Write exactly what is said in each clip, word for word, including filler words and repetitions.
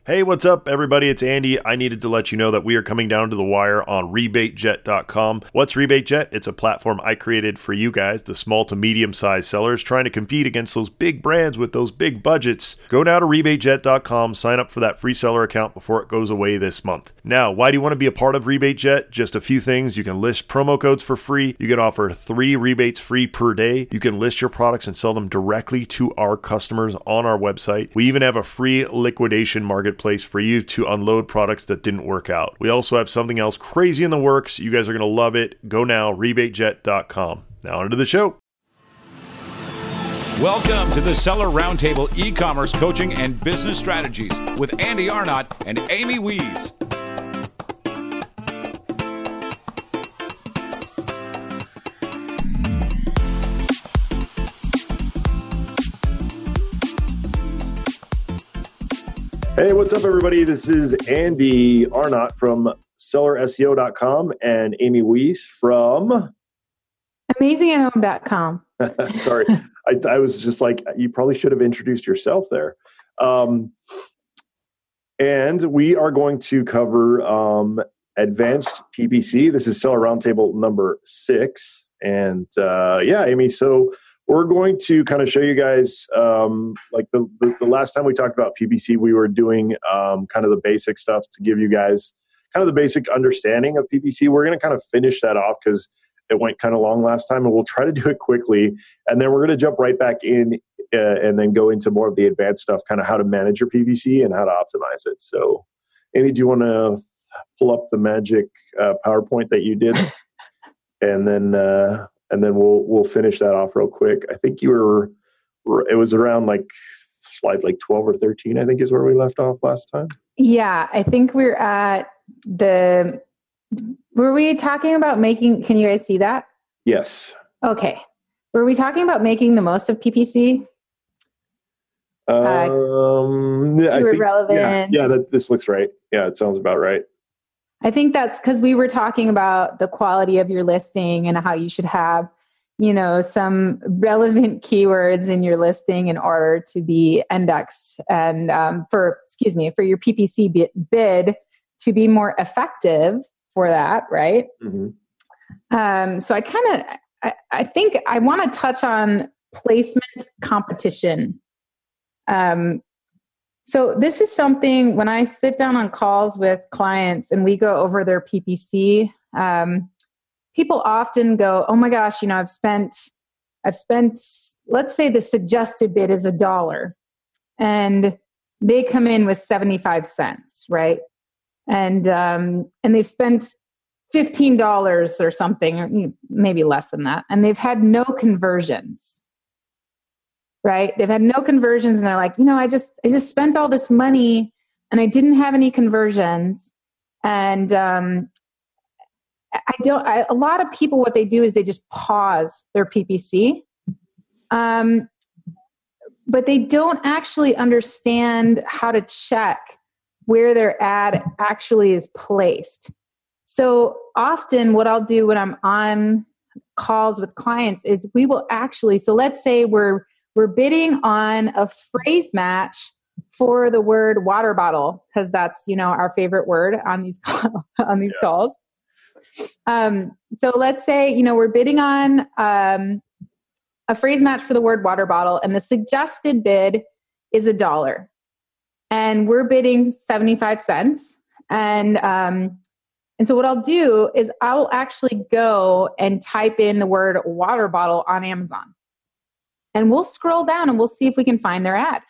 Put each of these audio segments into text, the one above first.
Hey, what's up, everybody? It's Andy. I needed to let you know that we are coming down to the wire on rebate jet dot com. What's RebateJet? It's a platform I created for you guys, the small to medium-sized sellers, trying to compete against those big brands with those big budgets. Go now to rebate jet dot com, sign up for that free seller account before it goes away this month. Now, why do you want to be a part of RebateJet? Just a few things. You can list promo codes for free. You can offer three rebates free per day. You can list your products and sell them directly to our customers on our website. We even have a free liquidation market place for you to unload products that didn't work out. We also have something else crazy in the works. You guys are going to love it. Go now, rebate jet dot com. Now onto the show. Welcome to the Seller Roundtable e-commerce coaching and business strategies with Andy Arnott and Amy Wees. Hey, what's up, everybody? This is Andy Arnott from seller S E O dot com and Amy Wees from amazing at home dot com. Sorry, I, I was just like, you probably should have introduced yourself there. Um, and we are going to cover um, advanced P P C. This is Seller Roundtable number six. And uh, yeah, Amy, so we're going to kind of show you guys, um, like the, the, the last time we talked about P P C, we were doing um, kind of the basic stuff to give you guys kind of the basic understanding of P P C. We're going to kind of finish that off because it went kind of long last time, and we'll try to do it quickly. And then we're going to jump right back in uh, and then go into more of the advanced stuff, kind of how to manage your P P C and how to optimize it. So, Amy, do you want to pull up the magic uh, PowerPoint that you did? and then... Uh, And then we'll we'll finish that off real quick. I think you were, it was around like slide like twelve or thirteen, I think is where we left off last time. Yeah, I think we're at the, were we talking about making, can you guys see that? Yes. Okay. Were we talking about making the most of P P C? Um, uh, I think, relevant. Yeah, yeah that, this looks right. Yeah, it sounds about right. I think that's because we were talking about the quality of your listing and how you should have, you know, some relevant keywords in your listing in order to be indexed and um, for, excuse me, for your P P C bid to be more effective for that, right? Mm-hmm. Um, so I kind of, I, I think I want to touch on placement competition. Um, So this is something when I sit down on calls with clients and we go over their P P C, um, people often go, oh my gosh, you know, I've spent, I've spent, let's say the suggested bid is a dollar and they come in with seventy-five cents, right? And, um, and they've spent fifteen dollars or something, or maybe less than that. And they've had no conversions. Right? They've had no conversions and they're like, you know, I just, I just spent all this money and I didn't have any conversions. And, um, I don't, I, a lot of people, what they do is they just pause their P P C. Um, but they don't actually understand how to check where their ad actually is placed. So often what I'll do when I'm on calls with clients is we will actually, so let's say we're, We're bidding on a phrase match for the word water bottle because that's, you know, our favorite word on these on these yeah. calls. Um, so let's say, you know, we're bidding on um, a phrase match for the word water bottle, and the suggested bid is a dollar, and we're bidding seventy-five cents. And um, and so what I'll do is I'll actually go and type in the word water bottle on Amazon. And we'll scroll down and we'll see if we can find their ad.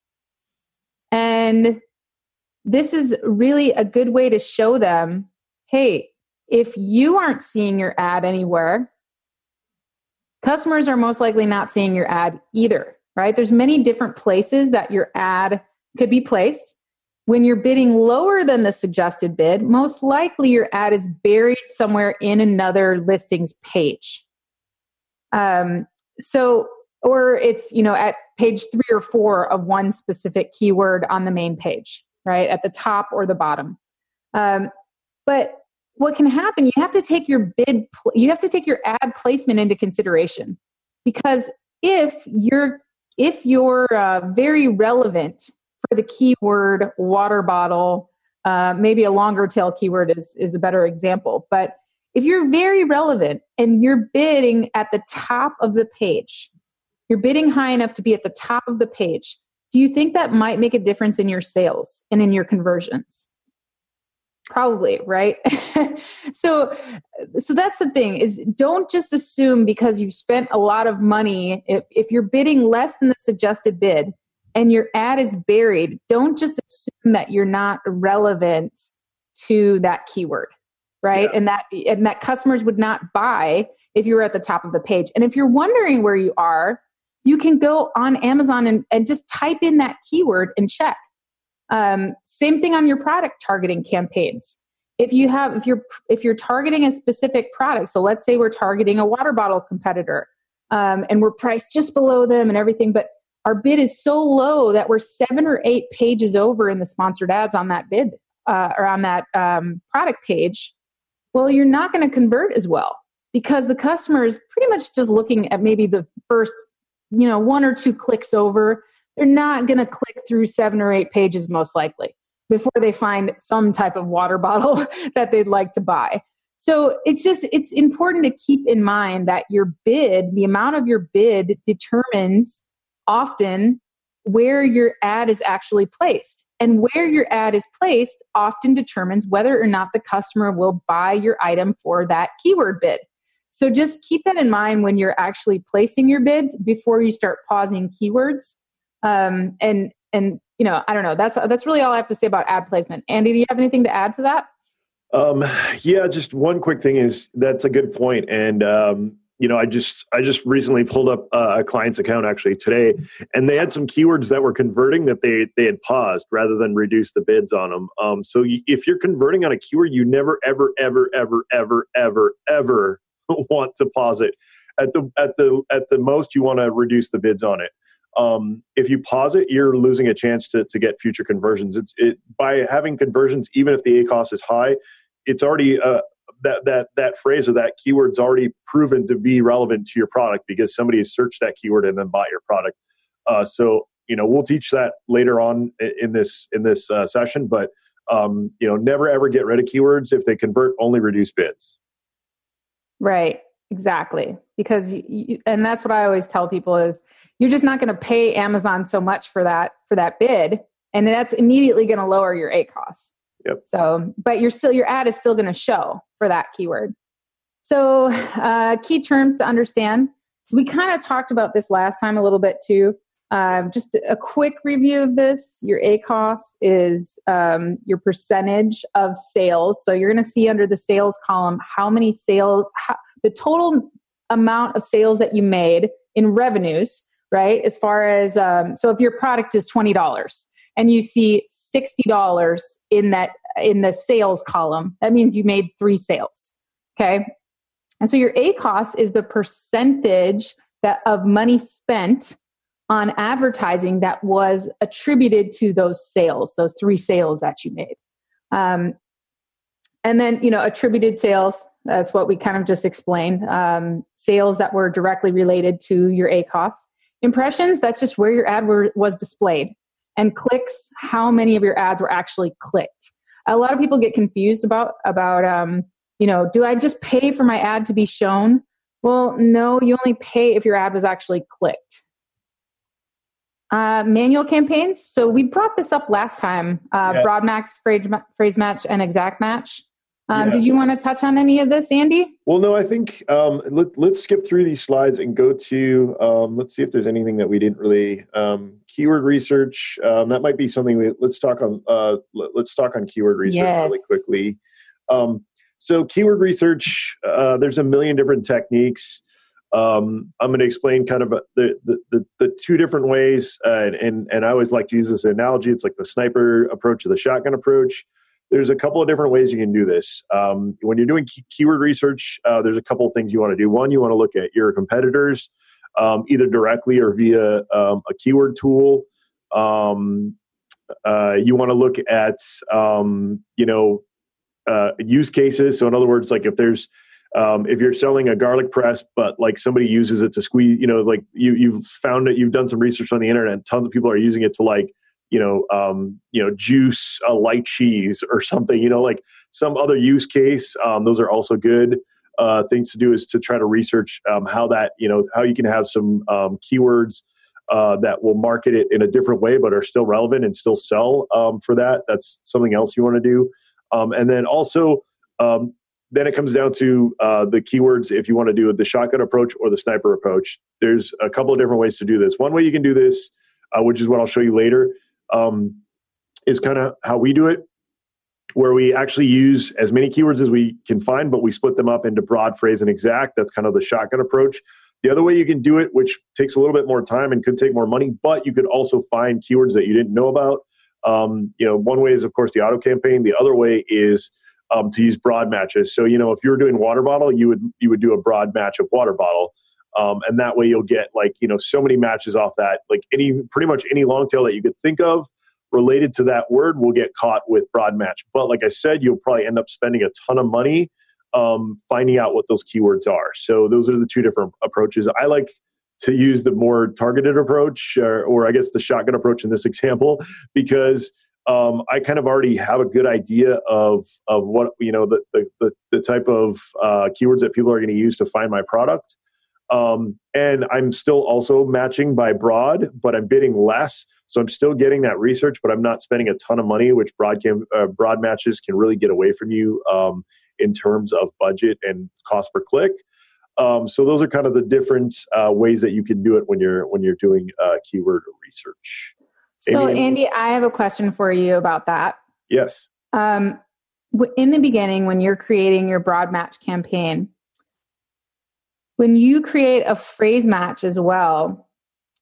And this is really a good way to show them, hey, if you aren't seeing your ad anywhere, customers are most likely not seeing your ad either, right? There's many different places that your ad could be placed. When you're bidding lower than the suggested bid, most likely your ad is buried somewhere in another listings page. Um, so, or it's, you know, at page three or four of one specific keyword on the main page, right? At the top or the bottom. Um, but what can happen, you have to take your bid, you have to take your ad placement into consideration. Because if you're, if you're uh, very relevant for the keyword water bottle. Uh, maybe a longer tail keyword is, is a better example. But if you're very relevant and you're bidding at the top of the page, you're bidding high enough to be at the top of the page, do you think that might make a difference in your sales and in your conversions? Probably, right? so, so that's the thing is don't just assume because you've spent a lot of money, if, if you're bidding less than the suggested bid and your ad is buried, don't just assume that you're not relevant to that keyword, right? Yeah. And that, and that customers would not buy if you were at the top of the page. And if you're wondering where you are, you can go on Amazon and, and just type in that keyword and check. Um, same thing on your product targeting campaigns. If you have, if you're, if you're targeting a specific product, so let's say we're targeting a water bottle competitor, um, and we're priced just below them and everything, but our bid is so low that we're seven or eight pages over in the sponsored ads on that bid, uh, or on that, um, product page. Well, you're not going to convert as well because the customer is pretty much just looking at maybe the first, you know, one or two clicks over. They're not going to click through seven or eight pages most likely before they find some type of water bottle that they'd like to buy. So it's just, it's important to keep in mind that your bid, the amount of your bid determines often where your ad is actually placed. And where your ad is placed often determines whether or not the customer will buy your item for that keyword bid. So just keep that in mind when you're actually placing your bids before you start pausing keywords. Um, and, and, you know, I don't know, that's, that's really all I have to say about ad placement. Andy, do you have anything to add to that? Um, yeah, just one quick thing is that's a good point. And, um, you know, I just, I just recently pulled up uh, a client's account actually today, and they had some keywords that were converting that they, they had paused rather than reduce the bids on them. Um, so y- if you're converting on a keyword, you never, ever, ever, ever, ever, ever, ever want to pause it. At the, at the, at the most, you want to reduce the bids on it. Um, if you pause it, you're losing a chance to, to get future conversions. It's it by having conversions, even if the A C O S is high, it's already uh, that that that phrase or that keyword's already proven to be relevant to your product because somebody has searched that keyword and then bought your product. Uh, so you know we'll teach that later on in this in this uh, session, but um, you know never ever get rid of keywords. If they convert, only reduce bids. Right. Exactly. Because you, you, and that's what I always tell people is you're just not going to pay Amazon so much for that, for that bid. And that's immediately going to lower your A C O S. Yep. So, but you're still, your ad is still going to show for that keyword. So, uh, key terms to understand. We kind of talked about this last time a little bit too. Um, just a quick review of this. Your A C O S is um, your percentage of sales. So you're going to see under the sales column how many sales, how, the total amount of sales that you made in revenues, right? As far as, um, so if your product is twenty dollars and you see sixty dollars in that, in the sales column, that means you made three sales. Okay. And so your A C O S is the percentage that of money spent on advertising that was attributed to those sales, those three sales that you made. Um, and then, you know, attributed sales, that's what we kind of just explained. Um, sales that were directly related to your A C O S. Impressions, that's just where your ad were, was displayed. And clicks, how many of your ads were actually clicked. A lot of people get confused about, about um, you know, do I just pay for my ad to be shown? Well, no, you only pay if your ad was actually clicked. Uh, manual campaigns. So we brought this up last time, uh, yeah. Broad max, phrase, phrase match, and exact match. Um, yeah. Did you want to touch on any of this, Andy? Well, no, I think um, let, let's skip through these slides and go to, um, let's see if there's anything that we didn't really, um, keyword research. Um, that might be something we, let's talk on, uh, let, let's talk on keyword research yes. really quickly. Um, so keyword research, uh, there's a million different techniques. Um, I'm going to explain kind of the, the, the, the two different ways. Uh, and, and I always like to use this analogy. It's like the sniper approach or the shotgun approach. There's a couple of different ways you can do this. Um, when you're doing key- keyword research, uh, there's a couple of things you want to do. One, you want to look at your competitors, um, either directly or via um, a keyword tool. Um, uh, you want to look at, um, you know, uh, use cases. So in other words, like if there's, um, if you're selling a garlic press, but like somebody uses it to squeeze, you know, like you, you've found that you've done some research on the internet, and tons of people are using it to like you know, um, you know, juice a light cheese or something, you know, like some other use case. Um, those are also good uh, things to do, is to try to research um, how that, you know, how you can have some um, keywords uh, that will market it in a different way, but are still relevant and still sell um, for that. That's something else you want to do. Um, and then also, um, then it comes down to uh, the keywords. If you want to do the shotgun approach or the sniper approach, there's a couple of different ways to do this. One way you can do this, uh, which is what I'll show you later, um, is kind of how we do it, where we actually use as many keywords as we can find, but we split them up into broad, phrase, and exact. That's kind of the shotgun approach. The other way you can do it, which takes a little bit more time and could take more money, but you could also find keywords that you didn't know about. Um, you know, one way is, of course, the auto campaign. The other way is um, to use broad matches. So, you know, if you were doing water bottle, you would you would do a broad match of water bottle. Um, and that way you'll get like, you know, so many matches off that, like any, pretty much any long tail that you could think of related to that word will get caught with broad match. But like I said, you'll probably end up spending a ton of money um, finding out what those keywords are. So those are the two different approaches. I like to use the more targeted approach, or, or I guess the shotgun approach in this example, because um, I kind of already have a good idea of of what, you know, the the the, the type of uh, keywords that people are going to use to find my product. Um, and I'm still also matching by broad, but I'm bidding less. So I'm still getting that research, but I'm not spending a ton of money, which broad cam, uh, broad matches can really get away from you um, in terms of budget and cost per click. Um, so those are kind of the different uh, ways that you can do it when you're when you're doing uh, keyword research. So Amy, Andy, I have a question for you about that. Yes. Um, in the beginning, when you're creating your broad match campaign, when you create a phrase match as well,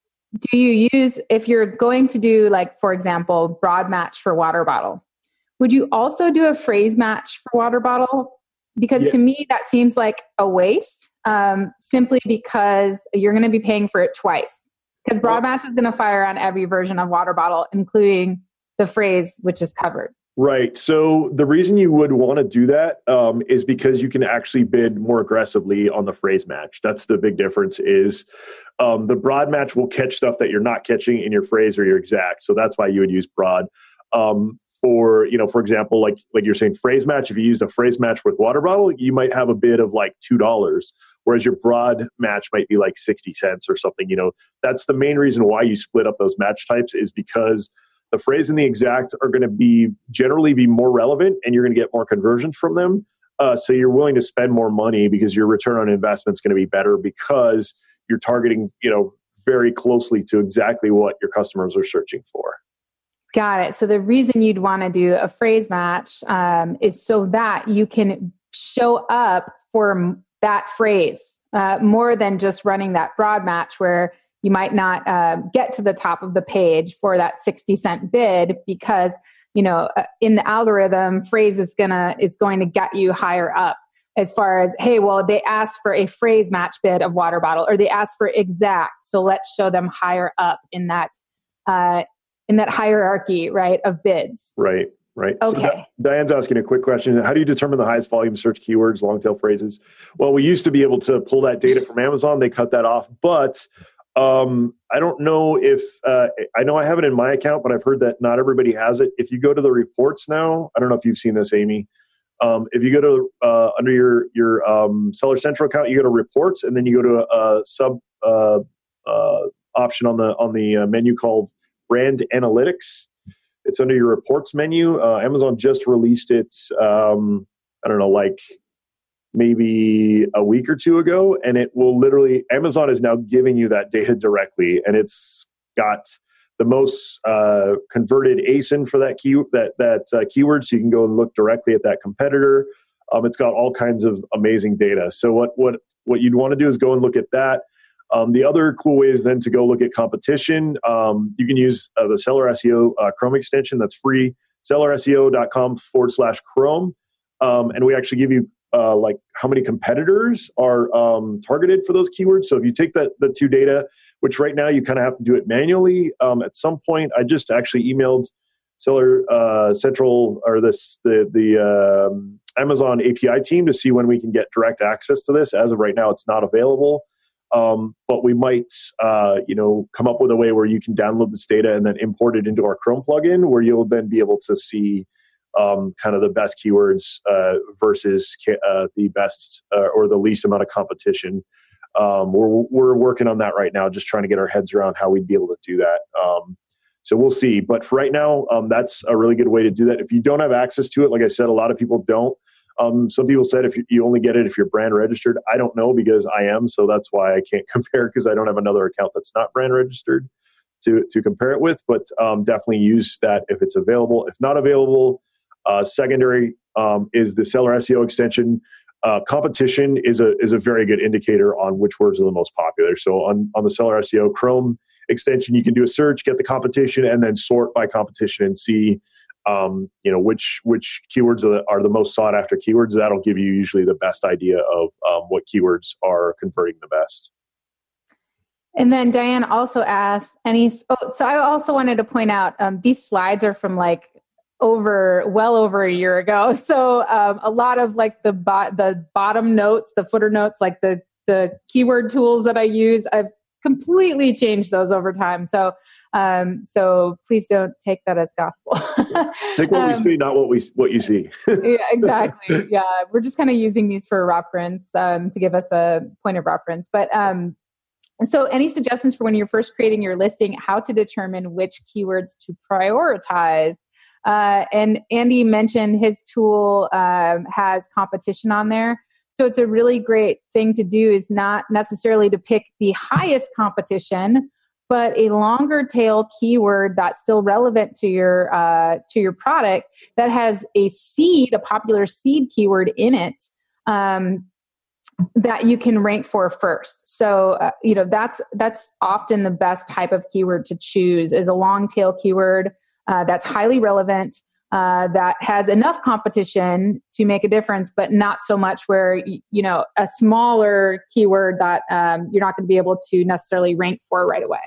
do you use, if you're going to do, like, for example, broad match for water bottle, would you also do a phrase match for water bottle? Because yeah. to me, that seems like a waste, um, simply because you're going to be paying for it twice. Because broad match is going to fire on every version of water bottle, including the phrase, which is covered. Right. So the reason you would want to do that um, is because you can actually bid more aggressively on the phrase match. That's the big difference. Is um, the broad match will catch stuff that you're not catching in your phrase or your exact. So that's why you would use broad. Um, for, you know, for example, like like you're saying, phrase match. If you used a phrase match with water bottle, you might have a bid of like two dollars, whereas your broad match might be like sixty cents or something. You know, that's the main reason why you split up those match types, is because the phrase and the exact are going to be generally be more relevant, and you're going to get more conversions from them. Uh, so you're willing to spend more money because your return on investment is going to be better, because you're targeting, you know, very closely to exactly what your customers are searching for. Got it. So the reason you'd want to do a phrase match um, is so that you can show up for that phrase uh, more than just running that broad match, where you might not uh, get to the top of the page for that sixty cent bid, because, you know, uh, in the algorithm, phrase is gonna is going to get you higher up, as far as, hey, well, they asked for a phrase match bid of water bottle, or they asked for exact, so let's show them higher up in that uh, in that hierarchy, right, of bids. Right. Right. Okay. So Diane's asking a quick question. How do you determine the highest volume search keywords, long tail phrases? Well, we used to be able to pull that data from Amazon. They cut that off, but Um, I don't know if, uh, I know I have it in my account, but I've heard that not everybody has it. If you go to the reports now, I don't know if you've seen this, Amy. Um, if you go to, uh, under your, your, um, Seller Central account, you go to reports, and then you go to a, a sub, uh, uh, option on the, on the uh, menu called brand analytics. It's under your reports menu. Uh, Amazon just released it. Um, I don't know, like, maybe a week or two ago, and it will literally, Amazon is now giving you that data directly, and it's got the most uh, converted A S I N for that key that that uh, keyword, so you can go and look directly at that competitor. Um, it's got all kinds of amazing data. So what what what you'd want to do is go and look at that. Um, the other cool way is then to go look at competition. Um, you can use uh, the Seller S E O uh, Chrome extension that's free, sellerseo.com forward slash Chrome, um, and we actually give you Uh, like how many competitors are um, targeted for those keywords. So if you take that the two data, which right now you kind of have to do it manually, um, at some point, I just actually emailed Seller uh, Central or this the the um, Amazon A P I team to see when we can get direct access to this. As of right now, it's not available. Um, but we might, uh, you know, come up with a way where you can download this data and then import it into our Chrome plugin, where you'll then be able to see um, kind of the best keywords uh, versus uh, the best uh, or the least amount of competition. Um, we're we're working on that right now, just trying to get our heads around how we'd be able to do that. Um, so we'll see. But for right now, um, that's a really good way to do that. If you don't have access to it, like I said, a lot of people don't. Um, some people said if you, you only get it if you're brand registered. I don't know because I am, so that's why I can't compare because I don't have another account that's not brand registered to to compare it with. But um, definitely use that if it's available. If not available, uh, secondary um, is the Seller S E O extension. Uh, competition is a is a very good indicator on which words are the most popular. So on on the Seller S E O Chrome extension, you can do a search, get the competition, and then sort by competition and see. Um, you know, which which keywords are the, are the most sought after keywords. That'll give you usually the best idea of um, what keywords are converting the best. And then Diane also asked, any, oh, so I also wanted to point out, um, these slides are from like over, well over a year ago. So um, a lot of like the bo- the bottom notes, the footer notes, like the, the keyword tools that I use, I've completely changed those over time. So Um, so please don't take that as gospel. Take what um, we see, not what we what you see. Yeah, exactly. Yeah, we're just kind of using these for reference um, to give us a point of reference. But um, so, any suggestions for when you're first creating your listing, how to determine which keywords to prioritize? Uh, and Andy mentioned his tool um, has competition on there. So it's a really great thing to do is not necessarily to pick the highest competition, but a longer tail keyword that's still relevant to your uh, to your product that has a seed, a popular seed keyword in it um, that you can rank for first. So uh, you know that's that's often the best type of keyword to choose is a long tail keyword uh, that's highly relevant, uh, that has enough competition to make a difference, but not so much where you know a smaller keyword that um, you're not going to be able to necessarily rank for right away.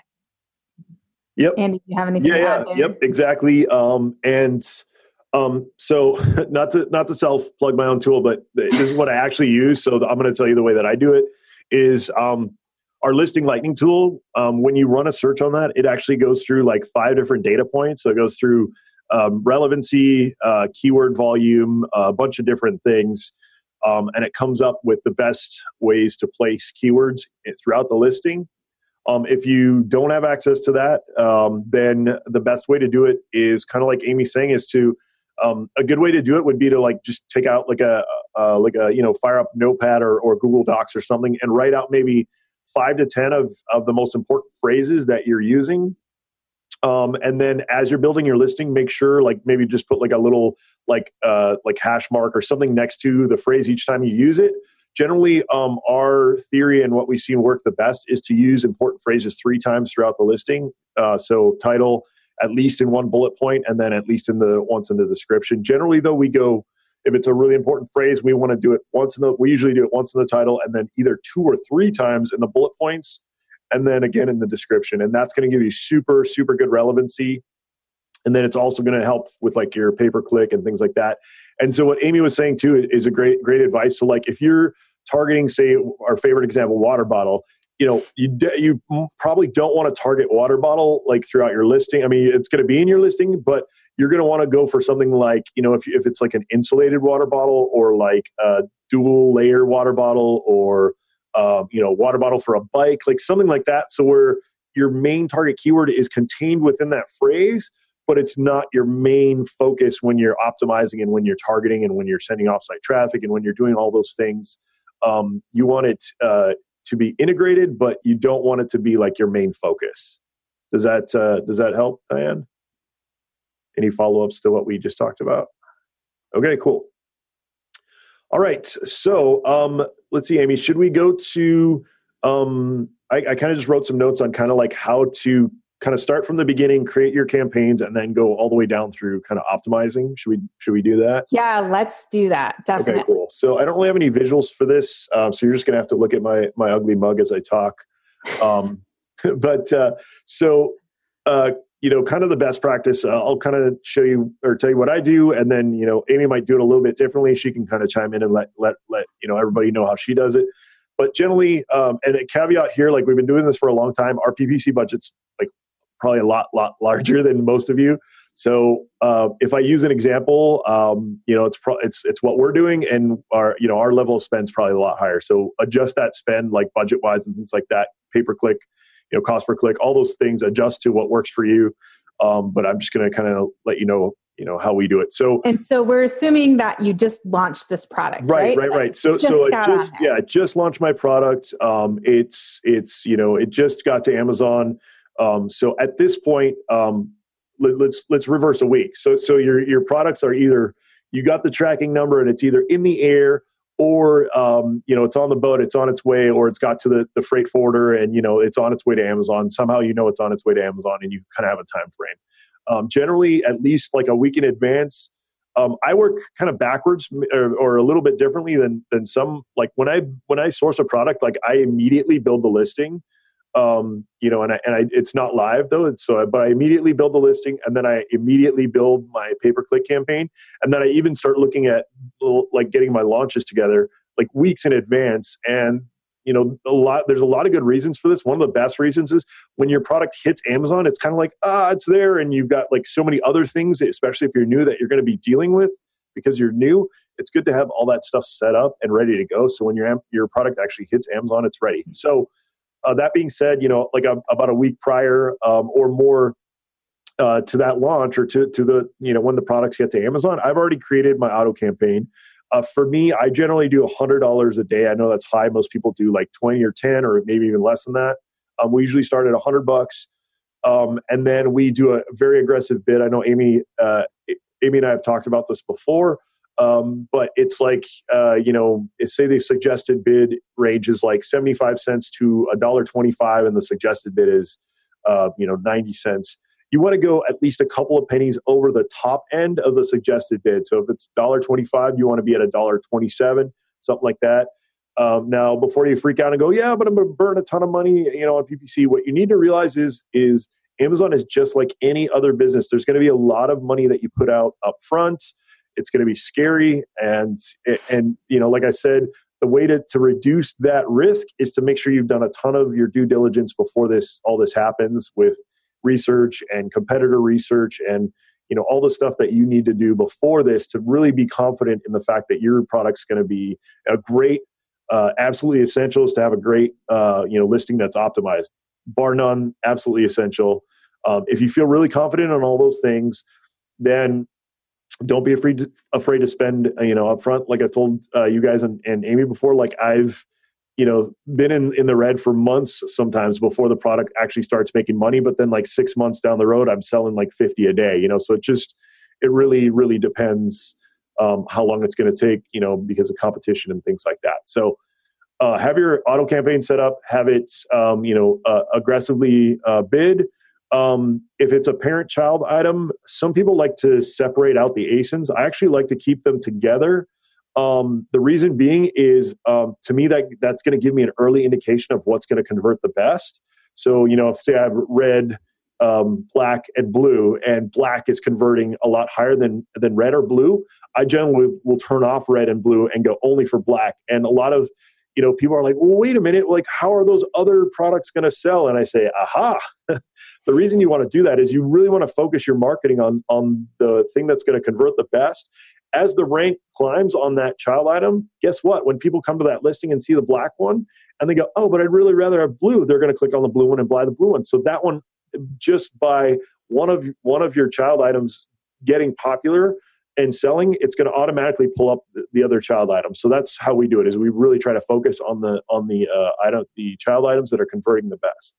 Yep. Andy, do you have anything yeah, to yeah, add there? Yep, exactly. Um, and um, so not to not to self plug my own tool, but this is what I actually use. So I'm going to tell you the way that I do it is um, our listing lightning tool. Um, when you run a search on that, it actually goes through like five different data points. So it goes through um, relevancy, uh, keyword volume, a bunch of different things. Um, and it comes up with the best ways to place keywords throughout the listing. Um, if you don't have access to that, um, then the best way to do it is kind of like Amy's saying is to, um, a good way to do it would be to like just take out like a, uh, like a, you know, fire up Notepad or, or Google Docs or something and write out maybe five to ten of, of the most important phrases that you're using. Um, and then as you're building your listing, make sure like maybe just put like a little like, uh, like hash mark or something next to the phrase each time you use it. Generally, um, our theory and what we've seen work the best is to use important phrases three times throughout the listing. Uh, so title, at least in one bullet point, and then at least in the once in the description. Generally, though, we go, if it's a really important phrase, we want to do it once in the, we usually do it once in the title, and then either two or three times in the bullet points, and then again in the description. And that's going to give you super, super good relevancy. And then it's also going to help with like your pay-per-click and things like that. And so what Amy was saying too is a great, great advice. So like if you're targeting, say, our favorite example, water bottle, you know, you de- you probably don't want to target water bottle like throughout your listing. I mean, it's going to be in your listing, but you're going to want to go for something like, you know, if if it's like an insulated water bottle or like a dual layer water bottle or um, you know, water bottle for a bike, like something like that. So where your main target keyword is contained within that phrase, but it's not your main focus when you're optimizing and when you're targeting and when you're sending offsite traffic and when you're doing all those things. Um, you want it uh, to be integrated, but you don't want it to be like your main focus. Does that uh, does that help, Diane? Any follow-ups to what we just talked about? Okay, cool. All right, so um, let's see, Amy, should we go to, um, I, I kind of just wrote some notes on kind of like how to kind of start from the beginning, create your campaigns, and then go all the way down through kind of optimizing. Should we should we do that? Yeah, let's do that. Definitely. Okay, cool. So I don't really have any visuals for this, um, so you're just going to have to look at my my ugly mug as I talk. Um, but uh, so uh, you know, kind of the best practice. Uh, I'll kind of show you or tell you what I do, and then you know, Amy might do it a little bit differently. She can kind of chime in and let let let you know everybody know how she does it. But generally, um, and a caveat here, like we've been doing this for a long time, our P P C budget's like probably a lot, lot larger than most of you. So uh, if I use an example, um, you know, it's pro- it's it's what we're doing, and our you know our level of spend is probably a lot higher. So adjust that spend, like budget wise and things like that, pay per click, you know, cost per click, all those things. Adjust to what works for you. Um, but I'm just going to kind of let you know, you know, how we do it. So, and so we're assuming that you just launched this product, right? Right, right, like right. So, just so I just, yeah, I just launched my product. Um, it's, it's, you know, it just got to Amazon. Um, so at this point, um, let, let's, let's reverse a week. So, so your, your products are either, you got the tracking number and it's either in the air, or, um, you know, it's on the boat, it's on its way, or it's got to the, the freight forwarder and, you know, it's on its way to Amazon. Somehow, you know, it's on its way to Amazon and you kind of have a time frame. Um, generally, at least like a week in advance. Um, I work kind of backwards or, or a little bit differently than than some. Like when I when I source a product, like I immediately build the listing. Um, you know, and I, and I, it's not live though. It's so, but I immediately build the listing, and then I immediately build my pay per click campaign, and then I even start looking at like getting my launches together like weeks in advance. And you know, a lot. There's a lot of good reasons for this. One of the best reasons is when your product hits Amazon, it's kind of like ah, it's there, and you've got like so many other things, especially if you're new, that you're going to be dealing with because you're new. It's good to have all that stuff set up and ready to go. So when your your product actually hits Amazon, it's ready. So. Uh, that being said, you know, like a, about a week prior um, or more uh, to that launch or to, to the, you know, when the products get to Amazon, I've already created my auto campaign. Uh, for me, I generally do one hundred dollars a day. I know that's high. Most people do like twenty or ten or maybe even less than that. Um, we usually start at one hundred bucks. Um, and then we do a very aggressive bid. I know Amy, uh, Amy and I have talked about this before. Um, but it's like, uh, you know, say the suggested bid range is like seventy-five cents to one dollar twenty-five, and the suggested bid is, uh, you know, ninety cents. You want to go at least a couple of pennies over the top end of the suggested bid. So if it's one dollar twenty-five, you want to be at one dollar twenty-seven, something like that. Um, now, before you freak out and go, yeah, but I'm going to burn a ton of money, you know, on P P C, what you need to realize is, is Amazon is just like any other business. There's going to be a lot of money that you put out up front. It's going to be scary. And, and, you know, like I said, the way to, to reduce that risk is to make sure you've done a ton of your due diligence before this, all this happens with research and competitor research and, you know, all the stuff that you need to do before this to really be confident in the fact that your product's going to be a great, uh, absolutely essential is to have a great, uh, you know, listing that's optimized, bar none, absolutely essential. Um, if you feel really confident on all those things, then don't be afraid to, afraid to spend, you know, up front. Like I told uh, you guys and, and Amy before, like I've, you know, been in, in the red for months sometimes before the product actually starts making money. But then like six months down the road, I'm selling like fifty a day, you know, so it just, it really, really depends um, how long it's going to take, you know, because of competition and things like that. So uh, have your auto campaign set up, have it, um, you know, uh, aggressively uh, bid. Um, if it's a parent-child item, some people like to separate out the A S I Ns. I actually like to keep them together. Um, the reason being is, um, to me, that that's going to give me an early indication of what's going to convert the best. So, you know, if say I have red, um, black, and blue, and black is converting a lot higher than than red or blue, I generally will turn off red and blue and go only for black. And a lot of you know, people are like, well, wait a minute, like, how are those other products going to sell? And I say, aha, the reason you want to do that is you really want to focus your marketing on, on the thing that's going to convert the best. As the rank climbs on that child item, guess what? When people come to that listing and see the black one and they go, oh, but I'd really rather have blue, they're going to click on the blue one and buy the blue one. So that one, just by one of one of your child items getting popular and selling, it's going to automatically pull up the other child items. So that's how we do it. Is we really try to focus on the on the uh, item, the child items that are converting the best.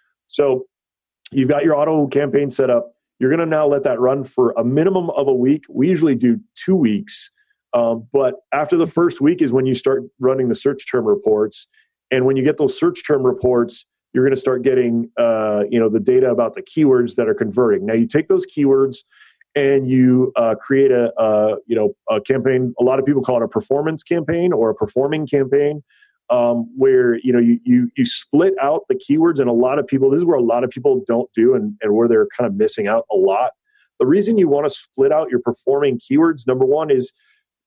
So you've got your auto campaign set up. You're going to now let that run for a minimum of a week. We usually do two weeks, um, but after the first week is when you start running the search term reports. And when you get those search term reports, you're going to start getting uh, you know the data about the keywords that are converting. Now you take those keywords and you uh, create a, a you know a campaign. A lot of people call it a performance campaign or a performing campaign, um, where you know you, you you split out the keywords. And a lot of people, this is where a lot of people don't do, and, and where they're kind of missing out a lot. The reason you want to split out your performing keywords, number one, is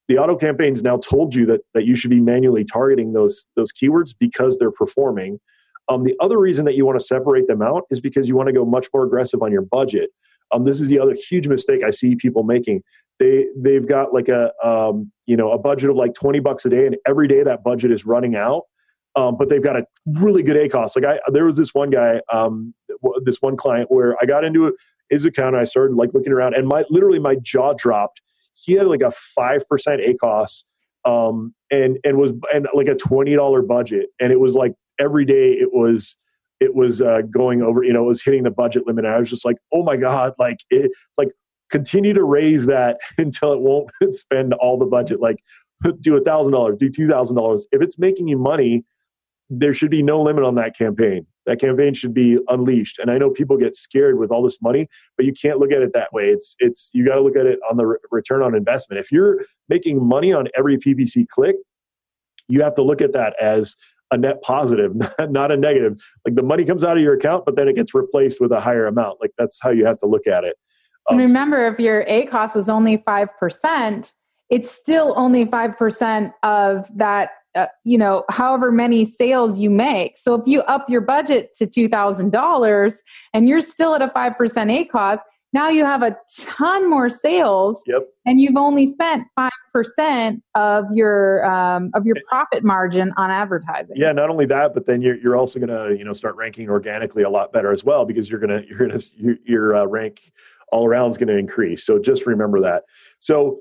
the auto campaigns now told you that that you should be manually targeting those those keywords because they're performing. Um, the other reason that you want to separate them out is because you want to go much more aggressive on your budget. Um, this is the other huge mistake I see people making. They they've got like a um, you know a budget of like twenty bucks a day, and every day that budget is running out. Um, but they've got a really good A C O S. Like I, there was this one guy, um, this one client where I got into his account and I started like looking around, and my literally my jaw dropped. He had like a five percent A C O S, um, and and was and like a twenty dollar budget, and it was like every day it was it was uh, going over. You know, it was hitting the budget limit. And I was just like, oh my god, like it, like continue to raise that until it won't spend all the budget. Like do a thousand dollars, do two thousand dollars. If it's making you money, there should be no limit on that campaign. That campaign should be unleashed. And I know people get scared with all this money, but you can't look at it that way. It's it's you got to look at it on the re- return on investment. If you're making money on every P P C click, you have to look at that as a net positive, not a negative. Like the money comes out of your account, but then it gets replaced with a higher amount. Like that's how you have to look at it. Um, and remember, if your A C O S is only five percent, it's still only five percent of that. Uh, you know, however many sales you make. So if you up your budget to two thousand dollars and you're still at a five percent A C O S, now you have a ton more sales. Yep. And you've only spent five percent of your um, of your profit margin on advertising. Yeah, not only that, but then you're you're also going to, you know, start ranking organically a lot better as well, because you're going to you're going to your, your uh, rank all around is going to increase. So just remember that. So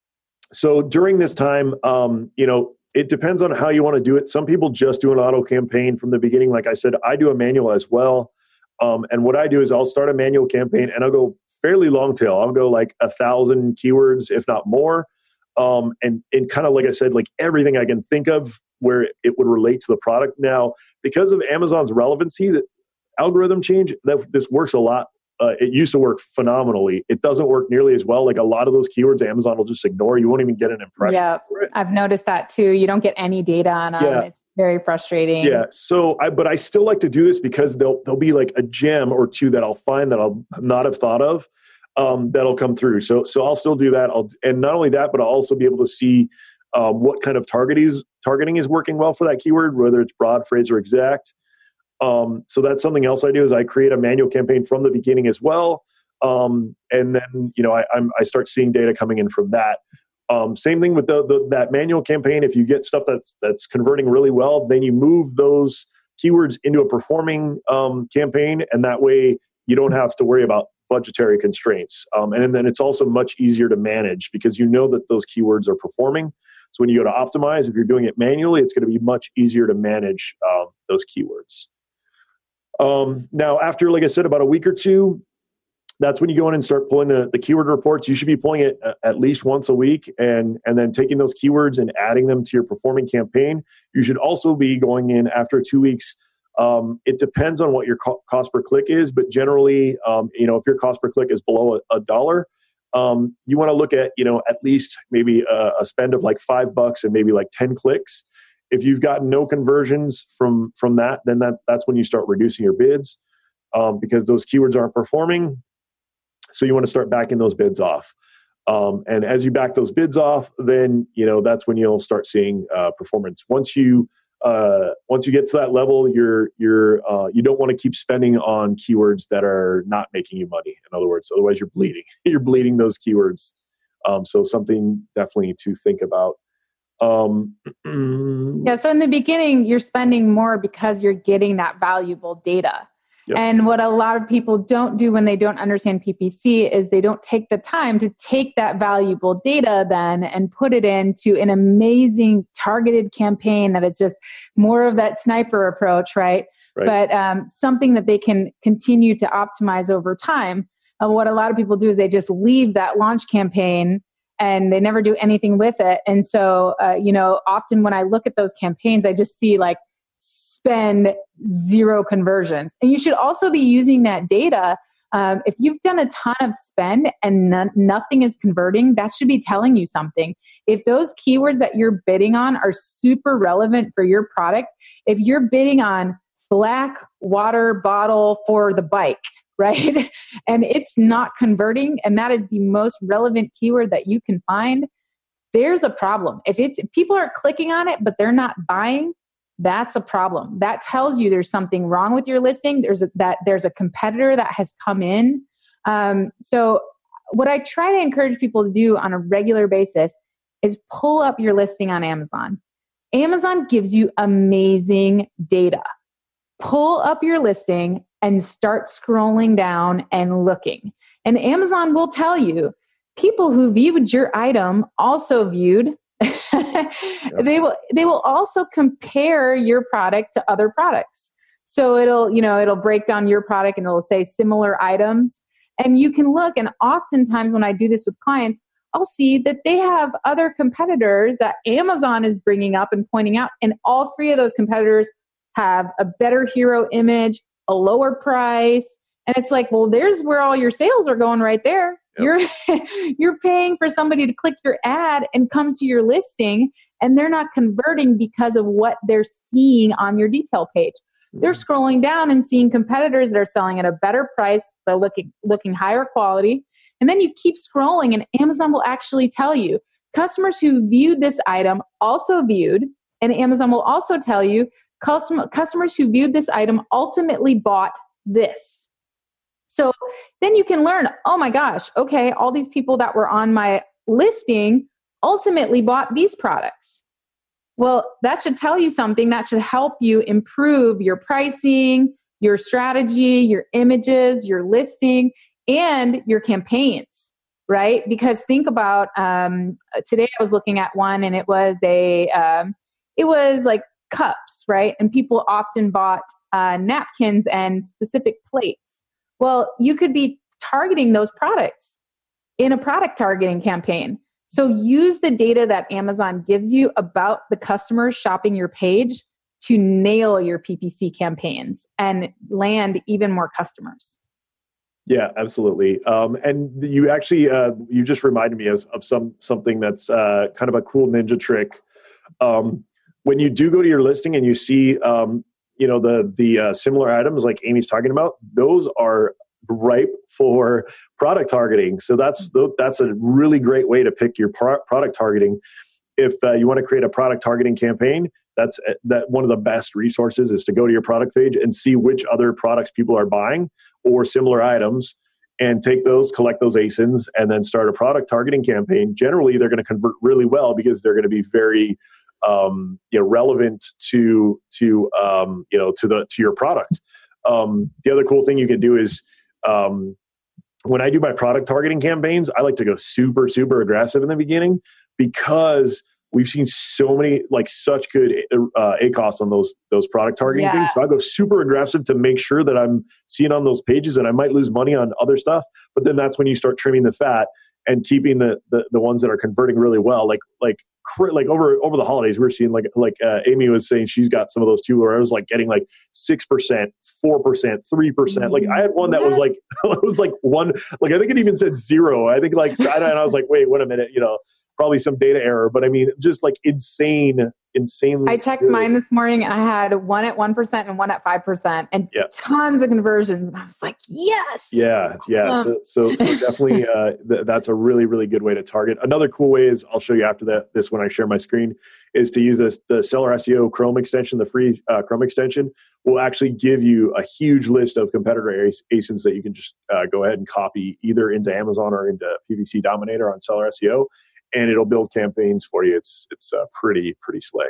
so during this time, um, you know, it depends on how you want to do it. Some people just do an auto campaign from the beginning. Like I said, I do a manual as well. Um, and what I do is I'll start a manual campaign and I'll go fairly long tail. I'll go like a thousand keywords, if not more. Um, and, and kind of, like I said, like everything I can think of where it would relate to the product. Now, because of Amazon's relevancy, that algorithm change, that this works a lot. Uh, it used to work phenomenally. It doesn't work nearly as well. Like a lot of those keywords, Amazon will just ignore. You won't even get an impression. Yeah, I've noticed that too. You don't get any data on them. Yeah. It's very frustrating. Yeah. So, I but I still like to do this because there'll there'll be like a gem or two that I'll find that I'll not have thought of um, that'll come through. So, so I'll still do that. I'll and not only that, but I'll also be able to see um, what kind of target is, targeting is working well for that keyword, whether it's broad, phrase, or exact. Um, so that's something else I do is I create a manual campaign from the beginning as well. Um, and then, you know, I, I'm, I start seeing data coming in from that. Um, same thing with the, the, that manual campaign. If you get stuff that's, that's converting really well, then you move those keywords into a performing, um, campaign. And that way you don't have to worry about budgetary constraints. Um, and then it's also much easier to manage because you know that those keywords are performing. So when you go to optimize, if you're doing it manually, it's going to be much easier to manage, um, those keywords. Um, now, after, like I said, about a week or two, that's when you go in and start pulling the, the keyword reports. You should be pulling it at least once a week and, and then taking those keywords and adding them to your performing campaign. You should also be going in after two weeks. Um, it depends on what your co- cost per click is, but generally, um, you know, if your cost per click is below a, a dollar, um, you want to look at, you know, at least maybe a, a spend of like five bucks and maybe like ten clicks. If you've got no conversions from, from that, then that, that's when you start reducing your bids um, because those keywords aren't performing. So you want to start backing those bids off. Um, and as you back those bids off, then, you know, that's when you'll start seeing uh, performance. Once you uh, once you get to that level, you're you're uh, you don't want to keep spending on keywords that are not making you money. In other words, otherwise you're bleeding. You're bleeding those keywords. Um, so something definitely to think about. Um, yeah. So in the beginning, you're spending more because you're getting that valuable data. Yep. And what a lot of people don't do when they don't understand P P C is they don't take the time to take that valuable data then and put it into an amazing targeted campaign that is just more of that sniper approach, right? Right. But um, something that they can continue to optimize over time. Uh, what a lot of people do is they just leave that launch campaign and they never do anything with it. And so, uh, you know, often when I look at those campaigns, I just see like spend zero conversions. And you should also be using that data. Um, if you've done a ton of spend and none, nothing is converting, that should be telling you something. If those keywords that you're bidding on are super relevant for your product, if you're bidding on black water bottle for the bike, right? And it's not converting, and that is the most relevant keyword that you can find, there's a problem. If it's if people are clicking on it, but they're not buying, that's a problem. That tells you there's something wrong with your listing. There's a, that there's a competitor that has come in. Um, so what I try to encourage people to do on a regular basis is pull up your listing on Amazon. Amazon gives you amazing data. Pull up your listing and start scrolling down and looking. And Amazon will tell you, people who viewed your item also viewed. Yep. They will they will also compare your product to other products. So it'll, you know, it'll break down your product and it'll say similar items. And you can look, and oftentimes when I do this with clients, I'll see that they have other competitors that Amazon is bringing up and pointing out. And all three of those competitors have a better hero image, a lower price. And it's like, well, there's where all your sales are going right there. Yep. You're you're paying for somebody to click your ad and come to your listing, and they're not converting because of what they're seeing on your detail page. Mm-hmm. They're scrolling down and seeing competitors that are selling at a better price, they're looking looking higher quality. And then you keep scrolling, and Amazon will actually tell you customers who viewed this item also viewed, and Amazon will also tell you custom, customers who viewed this item ultimately bought this. So then you can learn, oh my gosh, okay, all these people that were on my listing ultimately bought these products. Well, that should tell you something. That should help you improve your pricing, your strategy, your images, your listing, and your campaigns, right? Because think about, um, today I was looking at one, and it was a, um, it was like cups, right? And people often bought uh, napkins and specific plates. Well, you could be targeting those products in a product targeting campaign. So use the data that Amazon gives you about the customers shopping your page to nail your P P C campaigns and land even more customers. Yeah, absolutely. Um, and you actually, uh, you just reminded me of, of some something that's uh, kind of a cool ninja trick. Um, when you do go to your listing and you see, um, you know, the the uh, similar items like Amy's talking about, those are ripe for product targeting. So that's that's a really great way to pick your pro- product targeting. If uh, you want to create a product targeting campaign, that's that one of the best resources is to go to your product page and see which other products people are buying or similar items, and take those, collect those A S I Ns, and then start a product targeting campaign. Generally, they're going to convert really well because they're going to be very um, you know, relevant to to um, you know to the to your product. Um, the other cool thing you can do is um, when I do my product targeting campaigns, I like to go super super aggressive in the beginning because we've seen so many, like such good uh, A C O S on those those product targeting yeah. things. So I go super aggressive to make sure that I'm seeing on those pages, and I might lose money on other stuff. But then that's when you start trimming the fat and keeping the the, the ones that are converting really well. Like like like over over the holidays, we were seeing like like uh, Amy was saying she's got some of those too, where I was like getting like six percent, four percent, three percent. Like I had one that was like it was like one, like I think it even said zero. I think like and I was like, wait, wait a minute, you know. Probably some data error, but I mean, just like insane, insanely. I checked good. mine this morning. I had one at one percent and one at five percent and yeah. tons of conversions. And I was like, yes. Yeah. Yeah. Um. So, so, so definitely uh, th- that's a really, really good way to target. Another cool way is, I'll show you after that, this when I share my screen, is to use this, the Seller S E O Chrome extension, the free uh, Chrome extension will actually give you a huge list of competitor A S I Ns that you can just uh, go ahead and copy either into Amazon or into P P C Dominator on Seller S E O. And it'll build campaigns for you. It's it's uh, pretty pretty slick.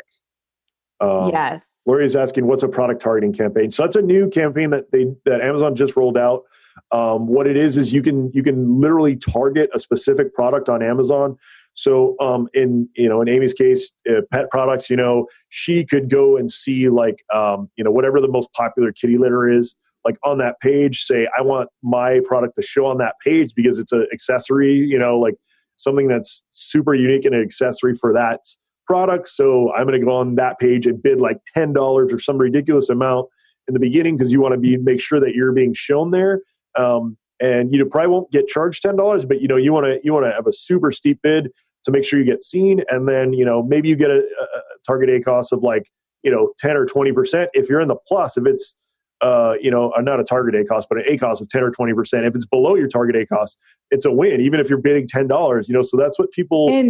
Um, yes. Lori's asking, what's a product targeting campaign? So that's a new campaign that they that Amazon just rolled out. Um, what it is is you can you can literally target a specific product on Amazon. So um, in you know in Amy's case, uh, pet products, you know she could go and see like um, you know whatever the most popular kitty litter is. Like on that page, say I want my product to show on that page because it's an accessory. You know like. Something that's super unique and an accessory for that product. So I'm going to go on that page and bid like ten dollars or some ridiculous amount in the beginning because you want to be make sure that you're being shown there. Um, and you probably won't get charged ten dollars, but you know you want to you want to have a super steep bid to make sure you get seen. And then you know maybe you get a, a target A C O S of like you know ten or twenty percent. If you're in the plus, if it's Uh, you know, not a target A C O S, but an A C O S of ten or twenty percent. If it's below your target A C O S, it's a win, even if you're bidding ten dollars, you know, so that's what people. And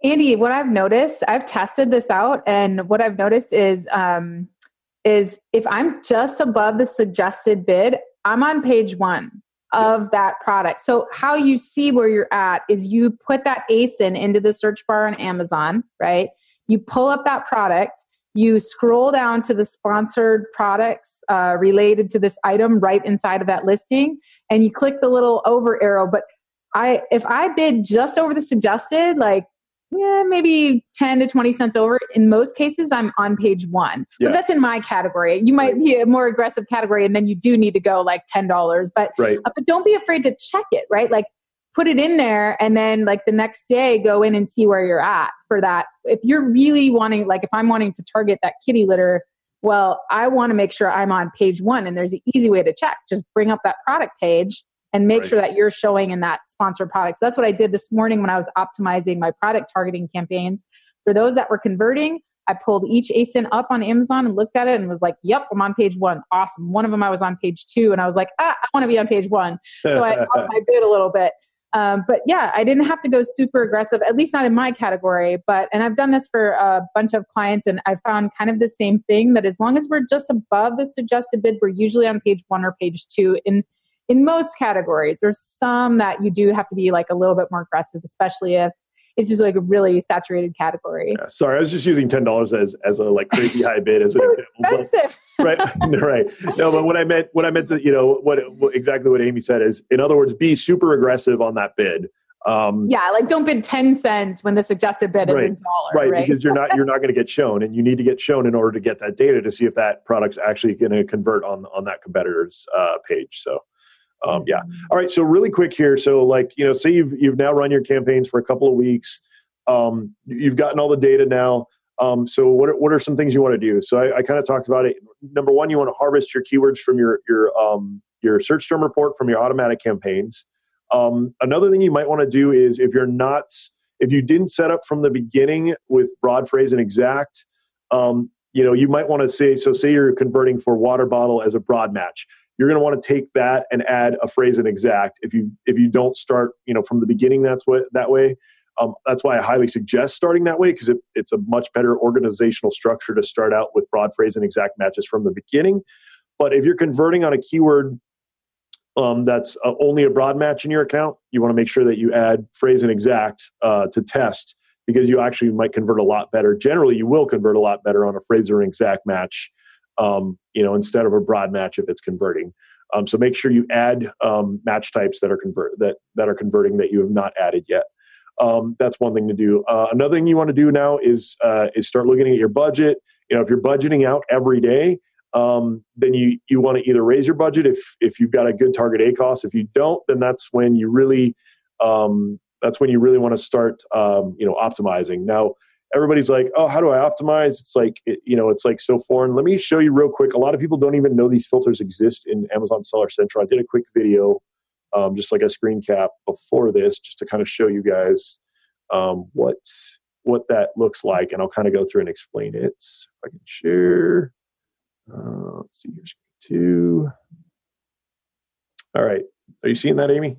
Andy, what I've noticed, I've tested this out, and what I've noticed is, um, is if I'm just above the suggested bid, I'm on page one of that product. So how you see where you're at is you put that A S I N into the search bar on Amazon, right? You pull up that product, you scroll down to the sponsored products uh, related to this item right inside of that listing, and you click the little over arrow. But I, if I bid just over the suggested, like, yeah, maybe ten to twenty cents over. In most cases, I'm on page one. Yeah. But that's in my category. You might be a more aggressive category, and then you do need to go like ten dollars. But, right. uh, but don't be afraid to check it, right? Like put it in there, and then like the next day, go in and see where you're at for that. If you're really wanting, like if I'm wanting to target that kitty litter, well, I want to make sure I'm on page one. And there's an easy way to check. Just bring up that product page and make right. sure that you're showing in that sponsored product. So that's what I did this morning when I was optimizing my product targeting campaigns. For those that were converting, I pulled each A S I N up on Amazon and looked at it and was like, yep, I'm on page one. Awesome. One of them I was on page two, and I was like, ah, I want to be on page one. So I upped my bid a little bit. Um, but yeah, I didn't have to go super aggressive, at least not in my category. But, and I've done this for a bunch of clients, and I found kind of the same thing, that as long as we're just above the suggested bid, we're usually on page one or page two in In most categories. There's some that you do have to be like a little bit more aggressive, especially if it's just like a really saturated category. Yeah, sorry, I was just using ten dollars as as a like crazy high bid as an example. Expensive. But, right, right. No, but what I meant, what I meant to, you know, what, what exactly what Amy said is, in other words, be super aggressive on that bid. Um, yeah, like don't bid ten cents when the suggested bid right, is a dollar. Right, right, because you're not you're not going to get shown, and you need to get shown in order to get that data to see if that product's actually going to convert on on that competitor's uh, page. So. Um, yeah. All right. So really quick here. So like, you know, say you've, you've now run your campaigns for a couple of weeks. Um, you've gotten all the data now. Um, so what are, what are some things you want to do? So I, I kind of talked about it. Number one, you want to harvest your keywords from your, your, um, your search term report from your automatic campaigns. Um, another thing you might want to do is, if you're not, if you didn't set up from the beginning with broad phrase and exact, um, you know, you might want to say, so say you're converting for water bottle as a broad match. You're going to want to take that and add a phrase and exact. If you if you don't start, you know, from the beginning, that's what that way. Um, that's why I highly suggest starting that way, because it, it's a much better organizational structure to start out with broad phrase and exact matches from the beginning. But if you're converting on a keyword um, that's uh, only a broad match in your account, you want to make sure that you add phrase and exact uh, to test, because you actually might convert a lot better. Generally, you will convert a lot better on a phrase or an exact match. Um, you know, instead of a broad match if it's converting. Um, so make sure you add um, match types that are convert that that are converting that you have not added yet. Um, that's one thing to do. Uh, another thing you want to do now is uh, is start looking at your budget. You know, if you're budgeting out every day, um, then you you want to either raise your budget if if you've got a good target A C O S. If you don't, then that's when you really um, that's when you really want to start um, you know optimizing. Now, everybody's like, oh, how do I optimize? It's like, it, you know, it's like so foreign. Let me show you real quick. A lot of people don't even know these filters exist in Amazon Seller Central. I did a quick video, um, just like a screen cap before this, just to kind of show you guys um, what, what that looks like. And I'll kind of go through and explain it. If I can share. Uh, let's see, here's two. All right. Are you seeing that, Amy?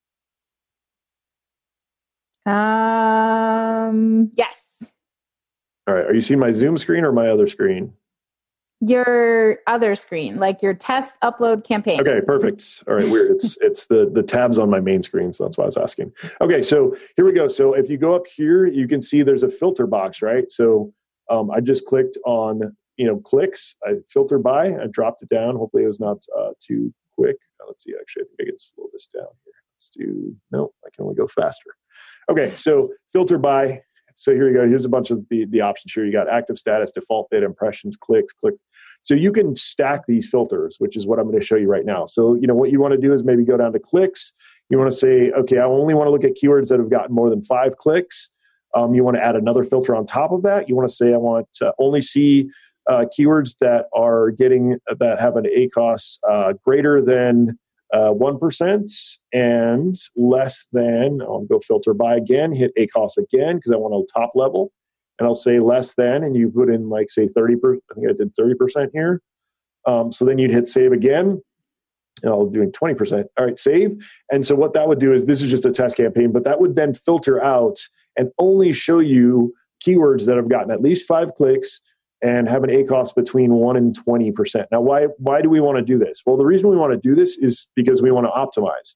Um, yes. All right. Are you seeing my Zoom screen or my other screen? Your other screen, like your test upload campaign. Okay, perfect. All right, weird. It's it's the the tabs on my main screen, so that's why I was asking. Okay, so here we go. So if you go up here, you can see there's a filter box, right? So um, I just clicked on, you know, clicks. I filter by. I dropped it down. Hopefully it was not uh, too quick. Uh, let's see. Actually, I think I can slow this down here. Let's do. No, I can only go faster. Okay, so filter by. So here you go. Here's a bunch of the, the options here. You got active status, default bid, impressions, clicks, click. So you can stack these filters, which is what I'm going to show you right now. So, you know, what you want to do is maybe go down to clicks. You want to say, okay, I only want to look at keywords that have gotten more than five clicks. Um, you want to add another filter on top of that. You want to say, I want to only see uh, keywords that are getting, that have an A C O S uh, greater than Uh, one percent and less than, I'll go filter by again, hit A C O S again, because I want a top level, and I'll say less than, and you put in like say thirty percent, I think I did thirty percent here. Um, so then you'd hit save again, and I'll doing twenty percent. All right, save. And so what that would do is, this is just a test campaign, but that would then filter out and only show you keywords that have gotten at least five clicks and have an A C O S between one and twenty percent. Now, why, why do we want to do this? Well, the reason we want to do this is because we want to optimize.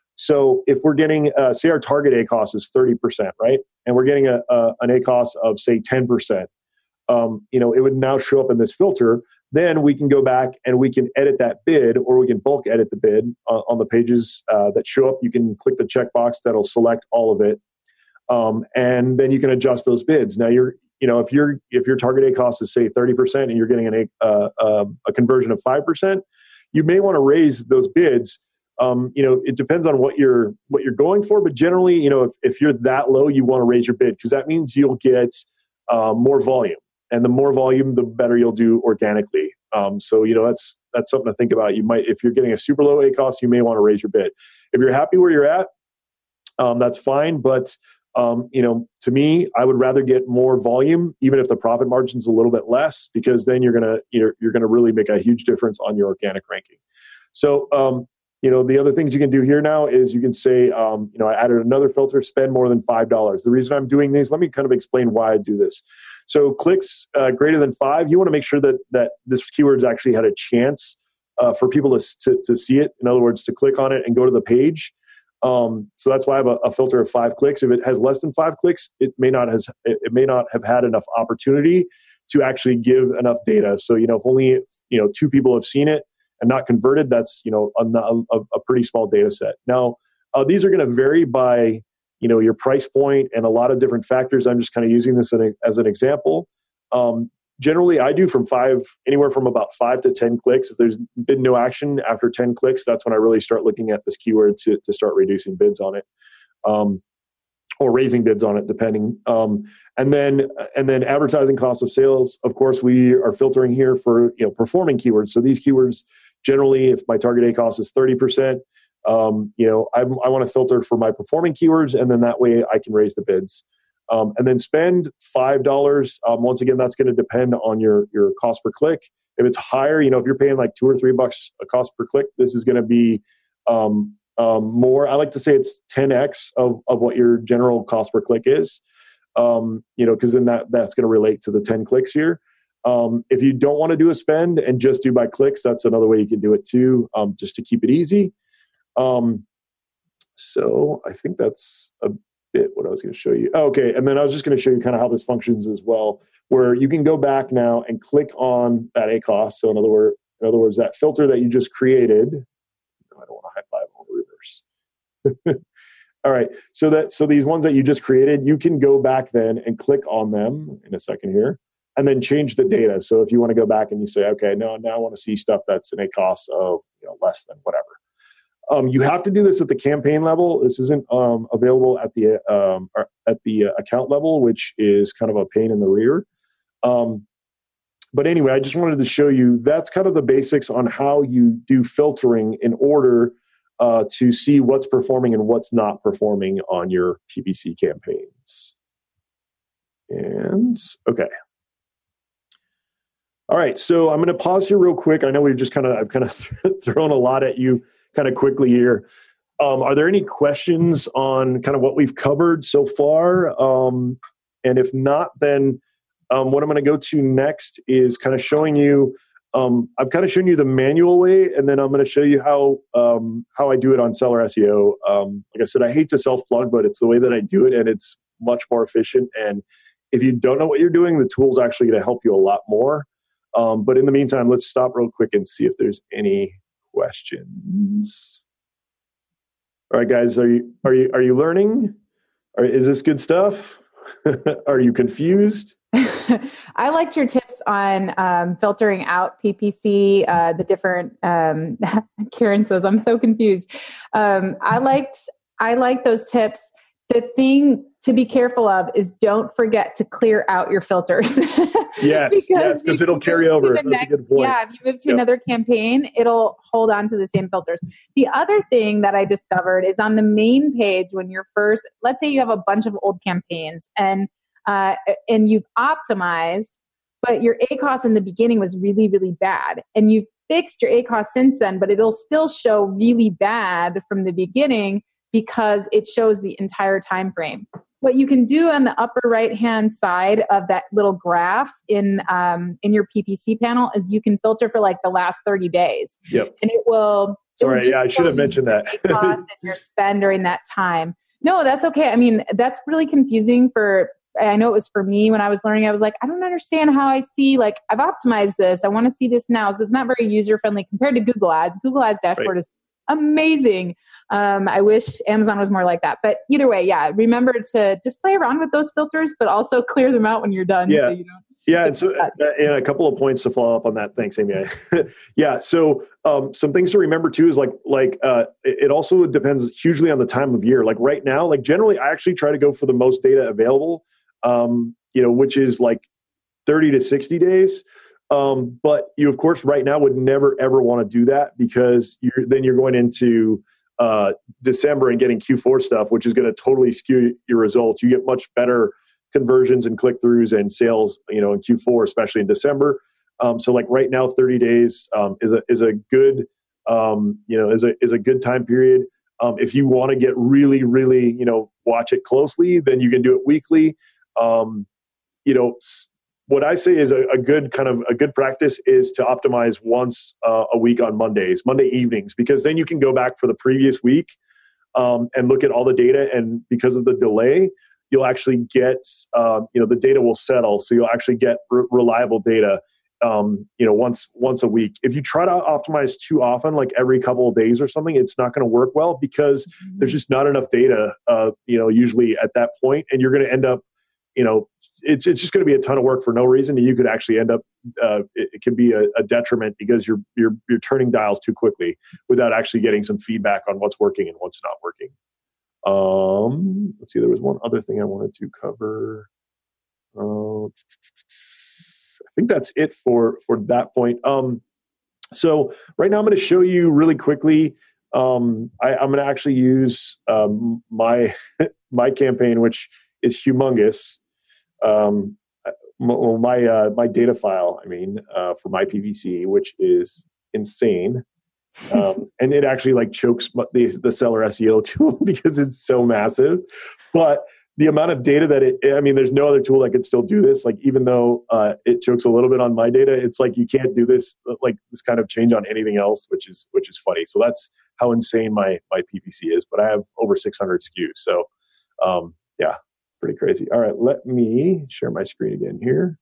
So if we're getting, uh, say our target A C O S is thirty percent, right? And we're getting a, a, an A C O S of, say, ten percent, um, you know, it would now show up in this filter. Then we can go back and we can edit that bid, or we can bulk edit the bid uh, on the pages uh, that show up. You can click the checkbox that'll select all of it. Um, and then you can adjust those bids. Now you're, you know, if you're, if your target A C O S is say thirty percent and you're getting an a, uh, uh, a conversion of five percent, you may want to raise those bids. Um, you know, it depends on what you're, what you're going for, but generally, you know, if, if you're that low, you want to raise your bid because that means you'll get uh, more volume. And the more volume, the better you'll do organically. Um, so, you know, that's that's something to think about. You might, if you're getting a super low A C O S, you may want to raise your bid. If you're happy where you're at, um, that's fine. But, um, you know, to me, I would rather get more volume, even if the profit margin's a little bit less, because then you're gonna you're you're gonna really make a huge difference on your organic ranking. So, um, you know, the other things you can do here now is you can say, um, you know, I added another filter: spend more than five dollars. The reason I'm doing these, let me kind of explain why I do this. So clicks uh, greater than five, you want to make sure that that this keyword's actually had a chance uh, for people to, to to see it. In other words, to click on it and go to the page. Um, so that's why I have a, a filter of five clicks. If it has less than five clicks, it may not has it, it may not have had enough opportunity to actually give enough data. So you know, if only you know two people have seen it and not converted, that's you know a, a, a pretty small data set. Now uh, these are going to vary by you know, your price point and a lot of different factors. I'm just kind of using this as an example. Um, generally, I do from five, anywhere from about five to ten clicks. If there's been no action after ten clicks, that's when I really start looking at this keyword to, to start reducing bids on it, um, or raising bids on it, depending. Um, and then, and then advertising cost of sales. Of course, we are filtering here for you know performing keywords. So these keywords, generally, if my target A C O S is thirty percent. Um, you know, I, I want to filter for my performing keywords, and then that way I can raise the bids. Um, and then spend five dollars. Um, once again, that's going to depend on your your cost per click. If it's higher, you know, if you're paying like two or three bucks a cost per click, this is going to be um, um, more. I like to say it's ten x of of what your general cost per click is. Um, you know, because then that that's going to relate to the ten clicks here. Um, if you don't want to do a spend and just do by clicks, that's another way you can do it too, um, just to keep it easy. Um, so I think that's a bit what I was going to show you. Oh, okay. And then I was just going to show you kind of how this functions as well, where you can go back now and click on that A C O S. So in other words, in other words, that filter that you just created, no, I don't want to high five, I want to reverse. All right. So that, so these ones that you just created, you can go back then and click on them in a second here and then change the data. So if you want to go back and you say, okay, no, now I want to see stuff that's an A C O S of, you know, less than whatever. Um, you have to do this at the campaign level. This isn't um, available at the um, at the account level, which is kind of a pain in the rear. Um, but anyway, I just wanted to show you that's kind of the basics on how you do filtering in order uh, to see what's performing and what's not performing on your P P C campaigns. And okay. All right, so I'm going to pause here real quick. I know we've just kind of I've kind of thrown a lot at you kind of quickly here. Um, are there any questions on kind of what we've covered so far? Um, and if not, then um, what I'm going to go to next is kind of showing you. Um, I've kind of shown you the manual way, and then I'm going to show you how um, how I do it on Seller S E O. Um, like I said, I hate to self plug, but it's the way that I do it, and it's much more efficient. And if you don't know what you're doing, the tool's actually going to help you a lot more. Um, but in the meantime, let's stop real quick and see if there's any questions. All right, guys, are you are you are you learning? Or is this good stuff? Are you confused? I liked your tips on um, filtering out P P C, uh, the different. Um, Karen says, "I'm so confused." Um, I liked I liked those tips. The thing to be careful of is don't forget to clear out your filters. Yes, because yes, because it'll carry over. That's next, a good point. Yeah, if you move to yep. another campaign, it'll hold on to the same filters. The other thing that I discovered is on the main page when you're first, let's say you have a bunch of old campaigns and uh, and you've optimized, but your A C O S in the beginning was really, really bad. And you've fixed your A C O S since then, but it'll still show really bad from the beginning because it shows the entire time frame. what you can do on the upper right-hand side of that little graph in um, in your P P C panel is you can filter for like the last thirty days. Yep. And it will... it will Sorry, yeah, I should have mentioned that. cost and your spend during that time. No, that's okay. I mean, that's really confusing for... I know it was for me when I was learning. I was like, I don't understand how I see, like, I've optimized this. I want to see this now. So it's not very user-friendly compared to Google Ads. Google Ads dashboard right. is amazing. Um, I wish Amazon was more like that. But either way, yeah, remember to just play around with those filters, but also clear them out when you're done. Yeah. So you don't Yeah, and so uh, and a couple of points to follow up on that. Thanks, Amy. yeah, so um, some things to remember too is like like uh, it also depends hugely on the time of year. Like right now, like generally, I actually try to go for the most data available. Um, you know, which is like thirty to sixty days. Um, but you, of course, right now would never ever want to do that because you're then you're going into uh, December and getting Q four stuff, which is going to totally skew your results. You get much better conversions and click-throughs and sales, you know, in Q four, especially in December. Um, so like right now, thirty days um, is a is a good, um, you know, is a is a good time period. Um, if you want to get really, really, you know, watch it closely, then you can do it weekly. Um, you know, what I say is a, a good kind of a good practice is to optimize once uh, a week on Mondays, Monday evenings, because then you can go back for the previous week um, and look at all the data. And because of the delay, you'll actually get, uh, you know, the data will settle. So you'll actually get re- reliable data, um, you know, once once a week. If you try to optimize too often, like every couple of days or something, it's not going to work well because mm-hmm. there's just not enough data, uh, you know, usually at that point, and you're going to end up, you know, it's it's just going to be a ton of work for no reason. And you could actually end up, uh, it, it can be a, a detriment because you're you're you're turning dials too quickly without actually getting some feedback on what's working and what's not working. Um, let's see. There was one other thing I wanted to cover. Uh, I think that's it for for that point. Um, so right now I'm going to show you really quickly. Um, I, I'm going to actually use um, my my campaign, which is humongous. Um, well, my uh, my data file, I mean, uh, for my P P C, which is insane, um, and it actually like chokes the the seller S E O tool because it's so massive. But the amount of data that it, I mean, there's no other tool that could still do this. Like, even though uh, it chokes a little bit on my data, it's like you can't do this like this kind of change on anything else, which is which is funny. So that's how insane my my P P C is. But I have over six hundred S K Us, so um, yeah. Pretty crazy. All right, let me share my screen again here.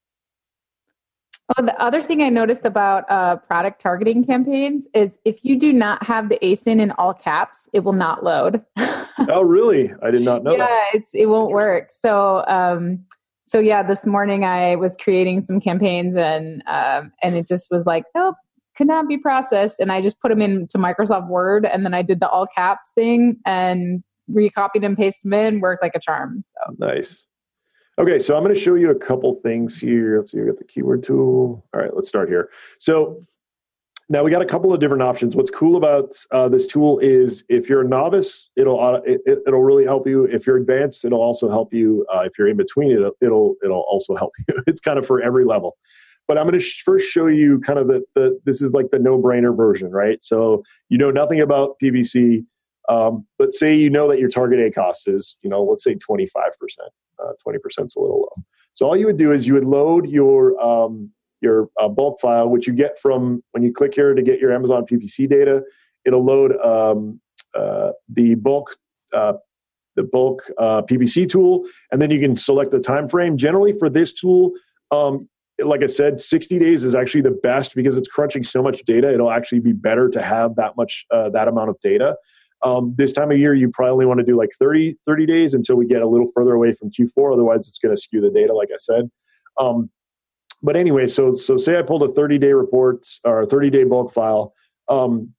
Oh, the other thing I noticed about uh, product targeting campaigns is if you do not have the A S I N in all caps, it will not load. Oh, really? I did not know yeah, that. Yeah, it's, it won't work. So, um, so yeah, this morning I was creating some campaigns and um, and it just was like, nope, could not be processed. And I just put them into Microsoft Word, and then I did the all caps thing and recopied and pasted them in, worked like a charm. So nice. Okay, so I'm going to show you a couple things here. Let's see, we got the keyword tool. All right, let's start here. So now we got a couple of different options. What's cool about uh, this tool is if you're a novice, it'll it, it'll really help you. If you're advanced, it'll also help you. Uh, if you're in between, it'll it'll it'll also help you. It's kind of for every level. But I'm going to sh- first show you kind of the, the this is like the no-brainer version, right? So you know nothing about P P C. Um, but say you know that your target A cost is, you know, let's say twenty-five percent. Uh, twenty percent is a little low. So all you would do is you would load your um, your uh, bulk file, which you get from when you click here to get your Amazon P P C data. It'll load um, uh, the bulk uh, the bulk uh, P P C tool, and then you can select the time frame. Generally, for this tool, um, like I said, sixty days is actually the best because it's crunching so much data. It'll actually be better to have that much uh, that amount of data. Um, this time of year, you probably only want to do like thirty, thirty days until we get a little further away from Q four. Otherwise, it's going to skew the data, like I said. Um, but anyway, so so say I pulled a thirty-day report or a thirty-day bulk file. Um,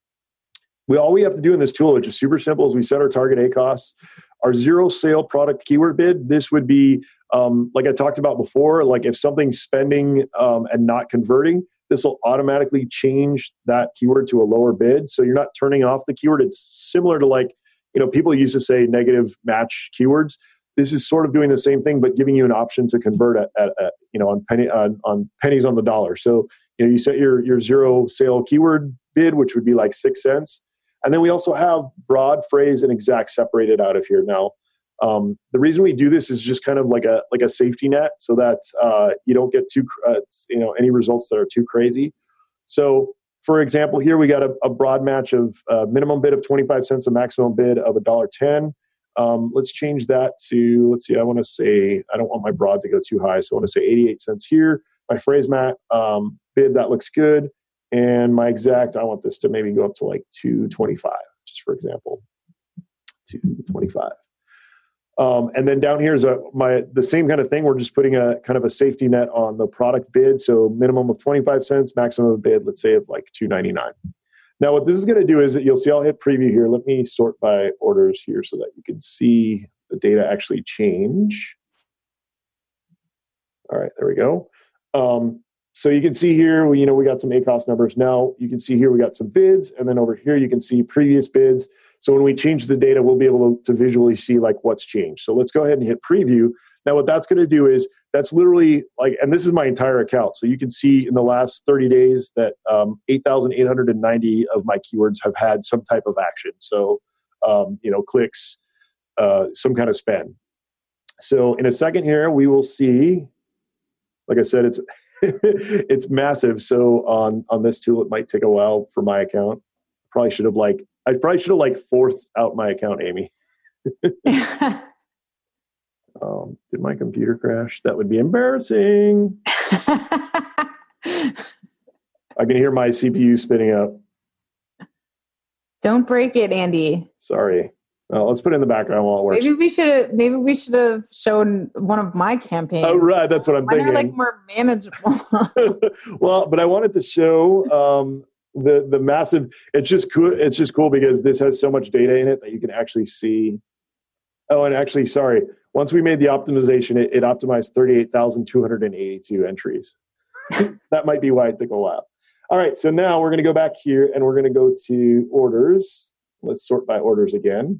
we all we have to do in this tool, which is super simple, is we set our target A costs. Our zero sale product keyword bid, this would be, um, like I talked about before, like if something's spending um, and not converting, this will automatically change that keyword to a lower bid. So you're not turning off the keyword. It's similar to like, you know, people used to say negative match keywords. This is sort of doing the same thing, but giving you an option to convert at, at, at you know, on penny on, on pennies on the dollar. So, you know, you set your, your zero sale keyword bid, which would be like six cents. And then we also have broad, phrase, and exact separated out of here. Now, Um, the reason we do this is just kind of like a like a safety net, so that uh, you don't get too uh, you know any results that are too crazy. So, for example, here we got a, a broad match of uh, minimum bid of twenty-five cents, a maximum bid of one dollar ten. Um, let's change that to, let's see, I want to say, I don't want my broad to go too high, so I want to say eighty-eight cents here. My phrase mat um, bid, that looks good. And my exact, I want this to maybe go up to like two twenty-five, just for example, two twenty-five. Um, and then down here is a, my the same kind of thing. We're just putting a kind of a safety net on the product bid. So minimum of twenty-five cents, maximum bid, let's say of like two ninety-nine. Now what this is going to do is that you'll see, I'll hit preview here. Let me sort by orders here so that you can see the data actually change. All right, there we go. Um, so you can see here, we, you know, we got some A C O S numbers. Now you can see here we got some bids, and then over here you can see previous bids. So when we change the data, we'll be able to, to visually see like what's changed. So let's go ahead and hit preview. Now what that's going to do is that's literally like, and this is my entire account. So you can see in the last thirty days that um, eight thousand eight hundred ninety of my keywords have had some type of action. So, um, you know, clicks, uh, some kind of spend. So in a second here, we will see, like I said, it's, it's massive. So on, on this tool, it might take a while for my account. Probably should have like, I probably should have like forced out my account, Amy. um, did my computer crash? That would be embarrassing. I can hear my C P U spinning up. Don't break it, Andy. Sorry. Uh, let's put it in the background while it works. Maybe we should have. Maybe we should have shown one of my campaigns. Oh, right. That's what I'm Mine thinking. are like more manageable. Well, but I wanted to show um, the the massive. It's just cool. It's just cool because this has so much data in it that you can actually see. Oh, and actually, sorry. Once we made the optimization, it, it optimized thirty-eight thousand two hundred eighty-two entries. That might be why it took a while. All right. So now we're going to go back here and we're going to go to orders. Let's sort by orders again.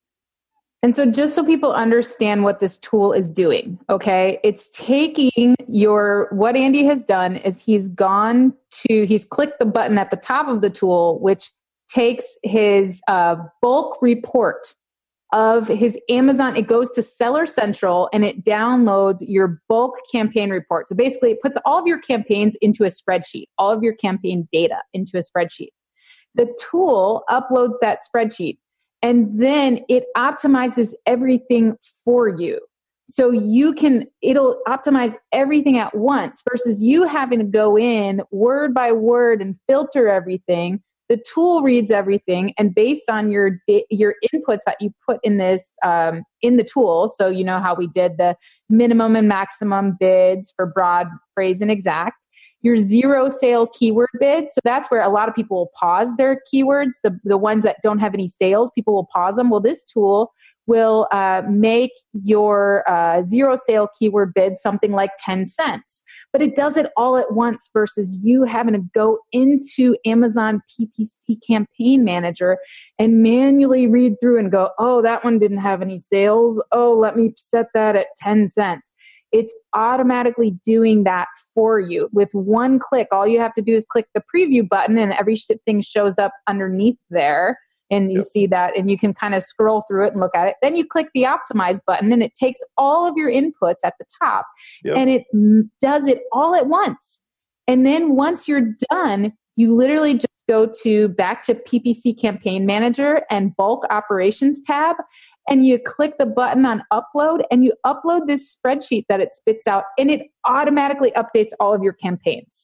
And so just so people understand what this tool is doing, okay, it's taking your, what Andy has done is he's gone to, he's clicked the button at the top of the tool, which takes his uh, bulk report of his Amazon. It goes to Seller Central and it downloads your bulk campaign report. So basically it puts all of your campaigns into a spreadsheet, all of your campaign data into a spreadsheet. The tool uploads that spreadsheet. And then it optimizes everything for you. So you can, it'll optimize everything at once versus you having to go in word by word and filter everything. The tool reads everything, and based on your your inputs that you put in this um, in the tool, so you know how we did the minimum and maximum bids for broad, phrase, and exact. Your zero sale keyword bid. So that's where a lot of people will pause their keywords. The, the ones that don't have any sales, people will pause them. Well, this tool will uh, make your uh, zero sale keyword bid something like ten cents. But it does it all at once versus you having to go into Amazon P P C Campaign Manager and manually read through and go, oh, that one didn't have any sales. Oh, let me set that at ten cents. It's automatically doing that for you. With one click, all you have to do is click the preview button and everything shows up underneath there. And you yep. see that, and you can kind of scroll through it and look at it. Then you click the optimize button and it takes all of your inputs at the top yep. and it does it all at once. And then once you're done, you literally just go to back to P P C Campaign Manager and Bulk Operations tab. And you click the button on upload and you upload this spreadsheet that it spits out and it automatically updates all of your campaigns.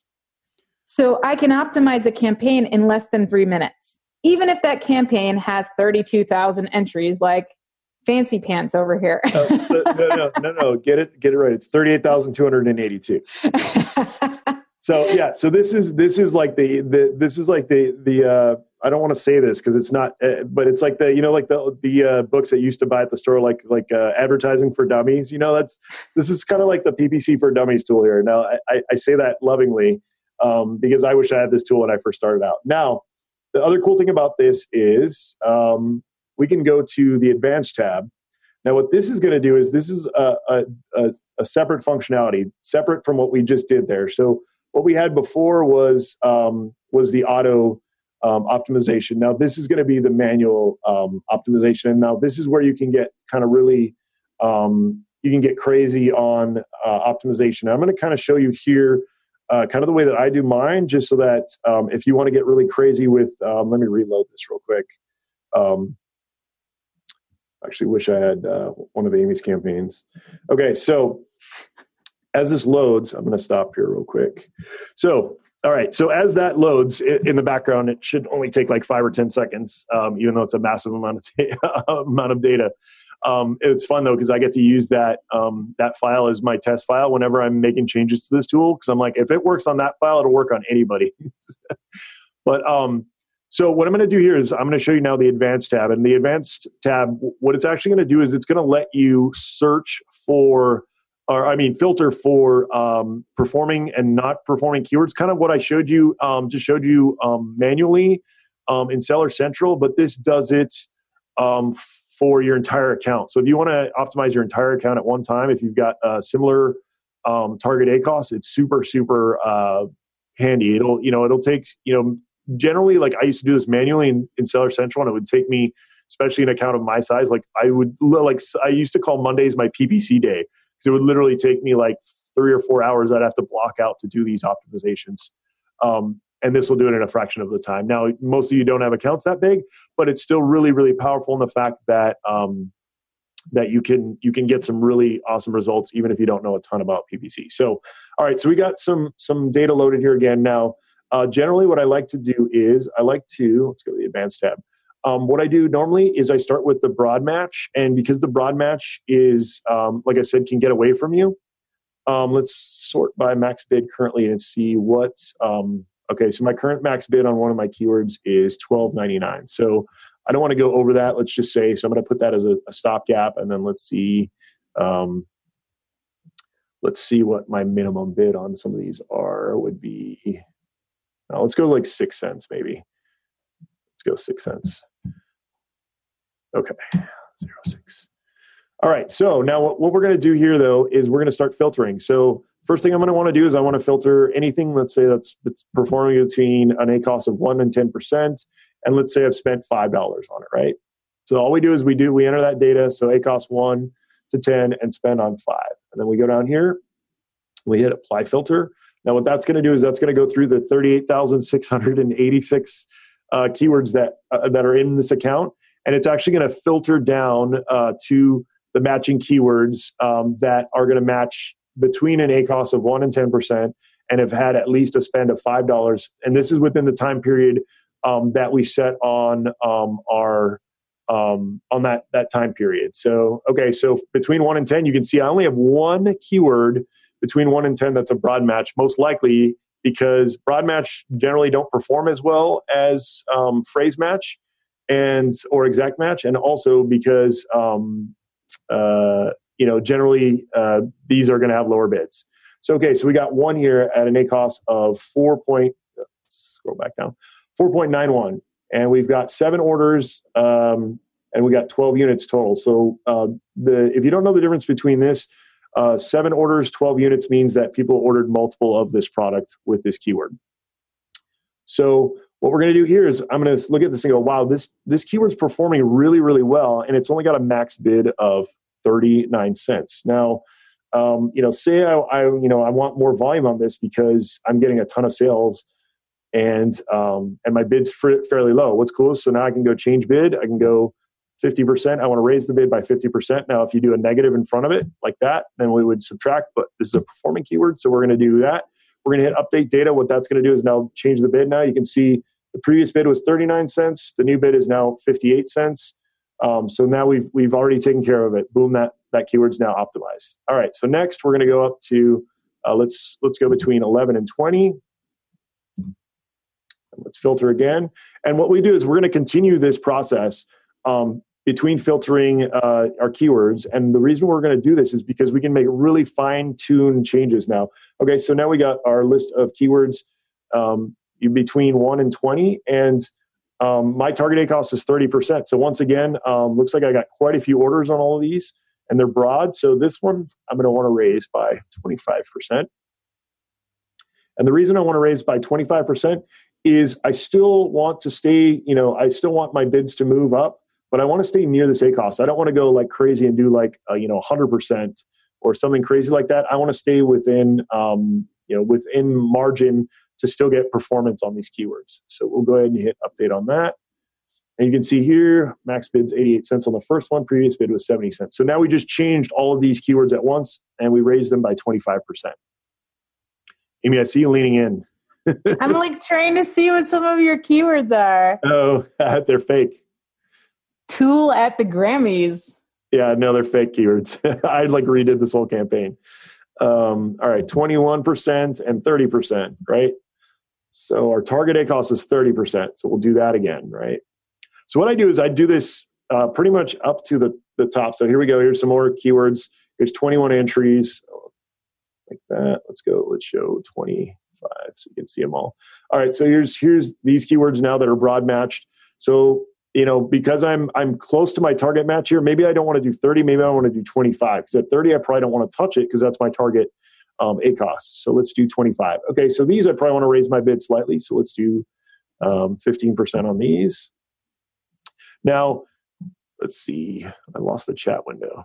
So I can optimize a campaign in less than three minutes. Even if that campaign has thirty-two thousand entries like Fancy Pants over here. uh, no, no, no, no, get it, get it right. It's thirty-eight thousand two hundred eighty-two. So yeah, so this is, this is like the, the this is like the, the, uh, I don't want to say this because it's not, uh, but it's like the, you know, like the, the uh, books that you used to buy at the store, like, like uh, advertising for dummies, you know, that's, this is kind of like the P P C for dummies tool here. Now I, I say that lovingly um, because I wish I had this tool when I first started out. Now, the other cool thing about this is um, we can go to the advanced tab. Now what this is going to do is this is a, a, a, a separate functionality, separate from what we just did there. So what we had before was, um, was the auto um, optimization. Now, this is going to be the manual um, optimization. And now this is where you can get kind of really, um, you can get crazy on uh, optimization. I'm going to kind of show you here uh, kind of the way that I do mine, just so that um, if you want to get really crazy with, um, let me reload this real quick. Um, actually wish I had uh, one of Amy's campaigns. Okay, so as this loads, I'm going to stop here real quick. So, all right, so as that loads in the background, it should only take like five or ten seconds, um, even though it's a massive amount of data, amount of data. Um, it's fun though, because I get to use that um, that file as my test file whenever I'm making changes to this tool. Because I'm like, if it works on that file, it'll work on anybody. But um, so what I'm going to do here is I'm going to show you now the advanced tab. And the advanced tab, what it's actually going to do is it's going to let you search for, or I mean, filter for um, performing and not performing keywords. Kind of what I showed you, um, just showed you um, manually um, in Seller Central, but this does it um, for your entire account. So if you want to optimize your entire account at one time, if you've got a similar um, target A C O S, it's super, super uh, handy. It'll, you know, it'll take, you know, generally, like I used to do this manually in, in Seller Central, and it would take me, especially an account of my size, like I would, like I used to call Mondays my P P C day, because it would literally take me like three or four hours I'd have to block out to do these optimizations. Um, and this will do it in a fraction of the time. Now, most of you don't have accounts that big, but it's still really, really powerful in the fact that um, that you can you can get some really awesome results even if you don't know a ton about P P C. So, all right, so we got some some data loaded here again. Now, uh, generally what I like to do is I like to, let's go to the advanced tab. Um, what I do normally is I start with the broad match, and because the broad match is, um, like I said, can get away from you, um, let's sort by max bid currently and see what, um, okay, so my current max bid on one of my keywords is twelve ninety-nine. So I don't want to go over that. Let's just say, so I'm going to put that as a, a stopgap, and then let's see, um, let's see what my minimum bid on some of these are, would be, now let's go like six cents maybe. Let's go six cents. Okay, zero six. All right, so now what, what we're going to do here, though, is we're going to start filtering. So first thing I'm going to want to do is I want to filter anything, let's say that's, that's performing between an A C O S of one and ten percent, and let's say I've spent five dollars on it, right? So all we do is we do we enter that data, so A C O S one to ten, and spend on five. And then we go down here, we hit apply filter. Now what that's going to do is that's going to go through the thirty-eight thousand six hundred eighty-six uh, keywords that uh, that are in this account, and it's actually going to filter down uh, to the matching keywords um, that are going to match between an A C O S of one and ten percent and have had at least a spend of five dollars. And this is within the time period um, that we set on um, our um, on that, that time period. So, okay, so between one and ten, you can see I only have one keyword between one and ten that's a broad match, most likely because broad match generally don't perform as well as um, phrase match and or exact match, and also because um, uh, you know generally uh, these are going to have lower bids. So okay, so we got one here at an A C O S of four point. Let's scroll back down, four point nine one, and we've got seven orders um, and we got twelve units total. So uh, the if you don't know the difference between this. Uh, seven orders, twelve units means that people ordered multiple of this product with this keyword. So what we're going to do here is I'm going to look at this and go, wow, this, this keyword's performing really, really well, and it's only got a max bid of thirty-nine cents. Now, um, you know, say I, I, you know, I want more volume on this because I'm getting a ton of sales and, um, and my bid's fairly low. What's cool is so now I can go change bid. I can go fifty percent. I want to raise the bid by fifty percent. Now, if you do a negative in front of it like that, then we would subtract, but this is a performing keyword. So we're going to do that. We're going to hit update data. What that's going to do is now change the bid. Now you can see the previous bid was thirty-nine cents. The new bid is now fifty-eight cents. Um, so now we've, we've already taken care of it. Boom, that, that keyword's now optimized. All right. So next we're going to go up to, uh, let's, let's go between eleven and twenty. Let's filter again. And what we do is we're going to continue this process um, between filtering uh, our keywords. And the reason we're going to do this is because we can make really fine-tuned changes now. Okay, so now we got our list of keywords um, between one and twenty. And um, my target A C O S is thirty percent. So once again, um, looks like I got quite a few orders on all of these. And they're broad. So this one, I'm going to want to raise by twenty-five percent. And the reason I want to raise by twenty-five percent is I still want to stay, you know, I still want my bids to move up, but I want to stay near this A cost. I don't want to go like crazy and do like, uh, you know, one hundred percent or something crazy like that. I want to stay within, um, you know, within margin to still get performance on these keywords. So we'll go ahead and hit update on that. And you can see here, max bid's eighty-eight cents on the first one. Previous bid was seventy cents. So now we just changed all of these keywords at once and we raised them by twenty-five percent. Amy, I see you leaning in. I'm like trying to see what some of your keywords are. Oh, they're fake. Tool at the Grammys. Yeah, no, they're fake keywords. I like redid this whole campaign. Um, all right, twenty-one percent and thirty percent, right? So our target A cost is thirty percent. So we'll do that again, right? So what I do is I do this uh, pretty much up to the, the top. So here we go. Here's some more keywords. Here's twenty-one entries like that. Let's go. Let's show twenty-five so you can see them all. All right. So here's here's these keywords now that are broad matched. So, you know, because I'm I'm close to my target match here, maybe I don't want to do thirty. Maybe I want to do twenty-five. Because at thirty, I probably don't want to touch it because that's my target um, A cost. So let's do twenty-five. Okay. So these I probably want to raise my bid slightly. So let's do um, fifteen percent on these. Now, let's see. I lost the chat window.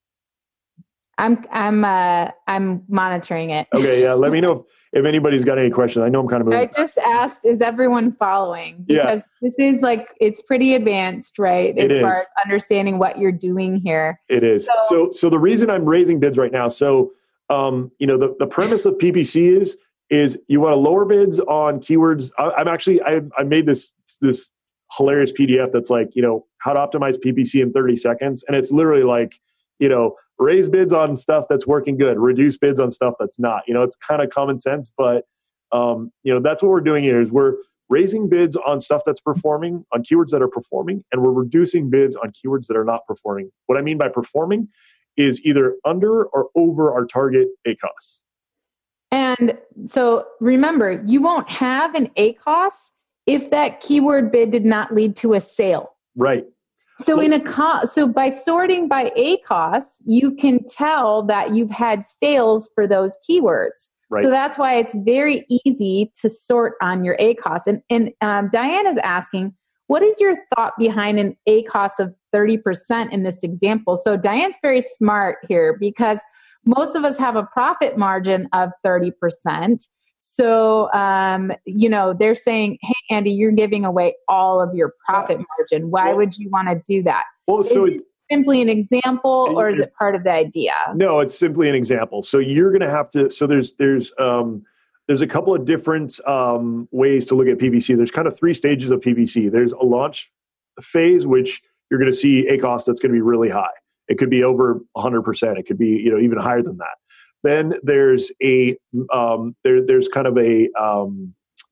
I'm I'm uh, I'm monitoring it. Okay, yeah. Let me know if, if anybody's got any questions. I know I'm kind of moving. I just asked, is everyone following? Because yeah. this is like, it's pretty advanced, right? As it far is. as understanding what you're doing here. It is. So, so, so the reason I'm raising bids right now, so, um, you know, the, the premise of P P C is, is you want to lower bids on keywords. I, I'm actually, I, I made this, this hilarious P D F that's like, you know, how to optimize P P C in thirty seconds. And it's literally like, you know, raise bids on stuff that's working good, reduce bids on stuff that's not. You know, it's kind of common sense, but, um, you know, that's what we're doing here is we're raising bids on stuff that's performing, on keywords that are performing, and we're reducing bids on keywords that are not performing. What I mean by performing is either under or over our target A costs. And so remember, you won't have an A cost if that keyword bid did not lead to a sale. Right. So in a co- so by sorting by A costs, you can tell that you've had sales for those keywords. Right. So that's why it's very easy to sort on your A costs. And, and um, Diane is asking, what is your thought behind an A cost of thirty percent in this example? So Diane's very smart here because most of us have a profit margin of thirty percent. So, um, you know, they're saying, hey, Andy, you're giving away all of your profit margin. Why well, would you want to do that? Well, so is it simply an example or is it part of the idea? No, it's simply an example. So you're going to have to, so there's, there's, um, there's a couple of different um, ways to look at P P C. There's kind of three stages of P P C. There's a launch phase, which you're going to see A cost that's going to be really high. It could be over one hundred percent. It could be, you know, even higher than that. Then there's a um, there there's kind of a um,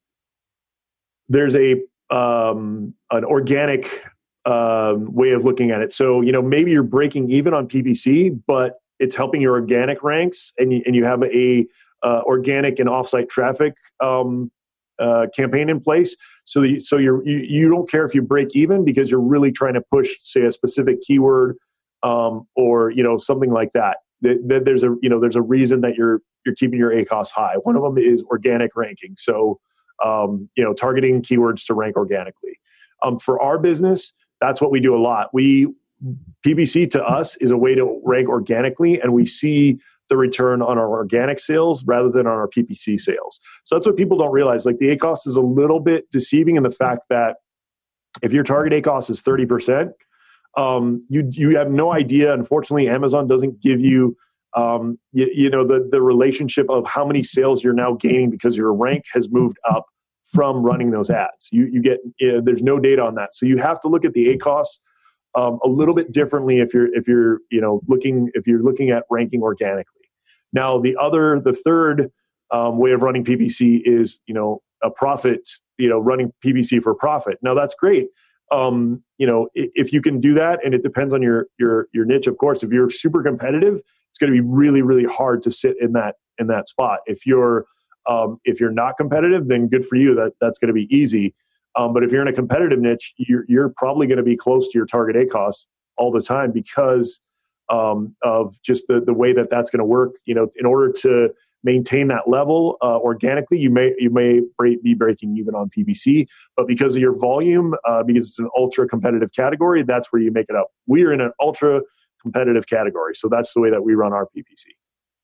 there's a um, an organic um, way of looking at it. So you know maybe you're breaking even on P P C, but it's helping your organic ranks, and you, and you have a uh, organic and offsite traffic um, uh, campaign in place. So that you, so you're you, you don't care if you break even because you're really trying to push, say, a specific keyword um, or you know something like that. That there's a you know there's a reason that you're you're keeping your A costs high. One of them is organic ranking. So um, you know targeting keywords to rank organically. Um, for our business, that's what we do a lot. We P P C to us is a way to rank organically, and we see the return on our organic sales rather than on our P P C sales. So that's what people don't realize. Like the A cost is a little bit deceiving in the fact that if your target A cost is thirty percent. Um, you you have no idea. Unfortunately, Amazon doesn't give you, um, you, you know, the the relationship of how many sales you're now gaining because your rank has moved up from running those ads. You you get you know, there's no data on that, so you have to look at the A costs um, a little bit differently if you're if you're you know looking if you're looking at ranking organically. Now the other the third um, way of running P P C is you know a profit you know running P P C for profit. Now that's great. Um, you know, if you can do that, and it depends on your your your niche, of course. If you're super competitive, it's going to be really really hard to sit in that in that spot. If you're um, if you're not competitive, then good for you. That that's going to be easy. Um, but if you're in a competitive niche, you're you're probably going to be close to your target A costs all the time because um, of just the the way that that's going to work. You know, in order to maintain that level uh, organically, you may you may be breaking even on P P C. But because of your volume, uh, because it's an ultra competitive category, that's where you make it up. We are in an ultra competitive category, so that's the way that we run our P P C.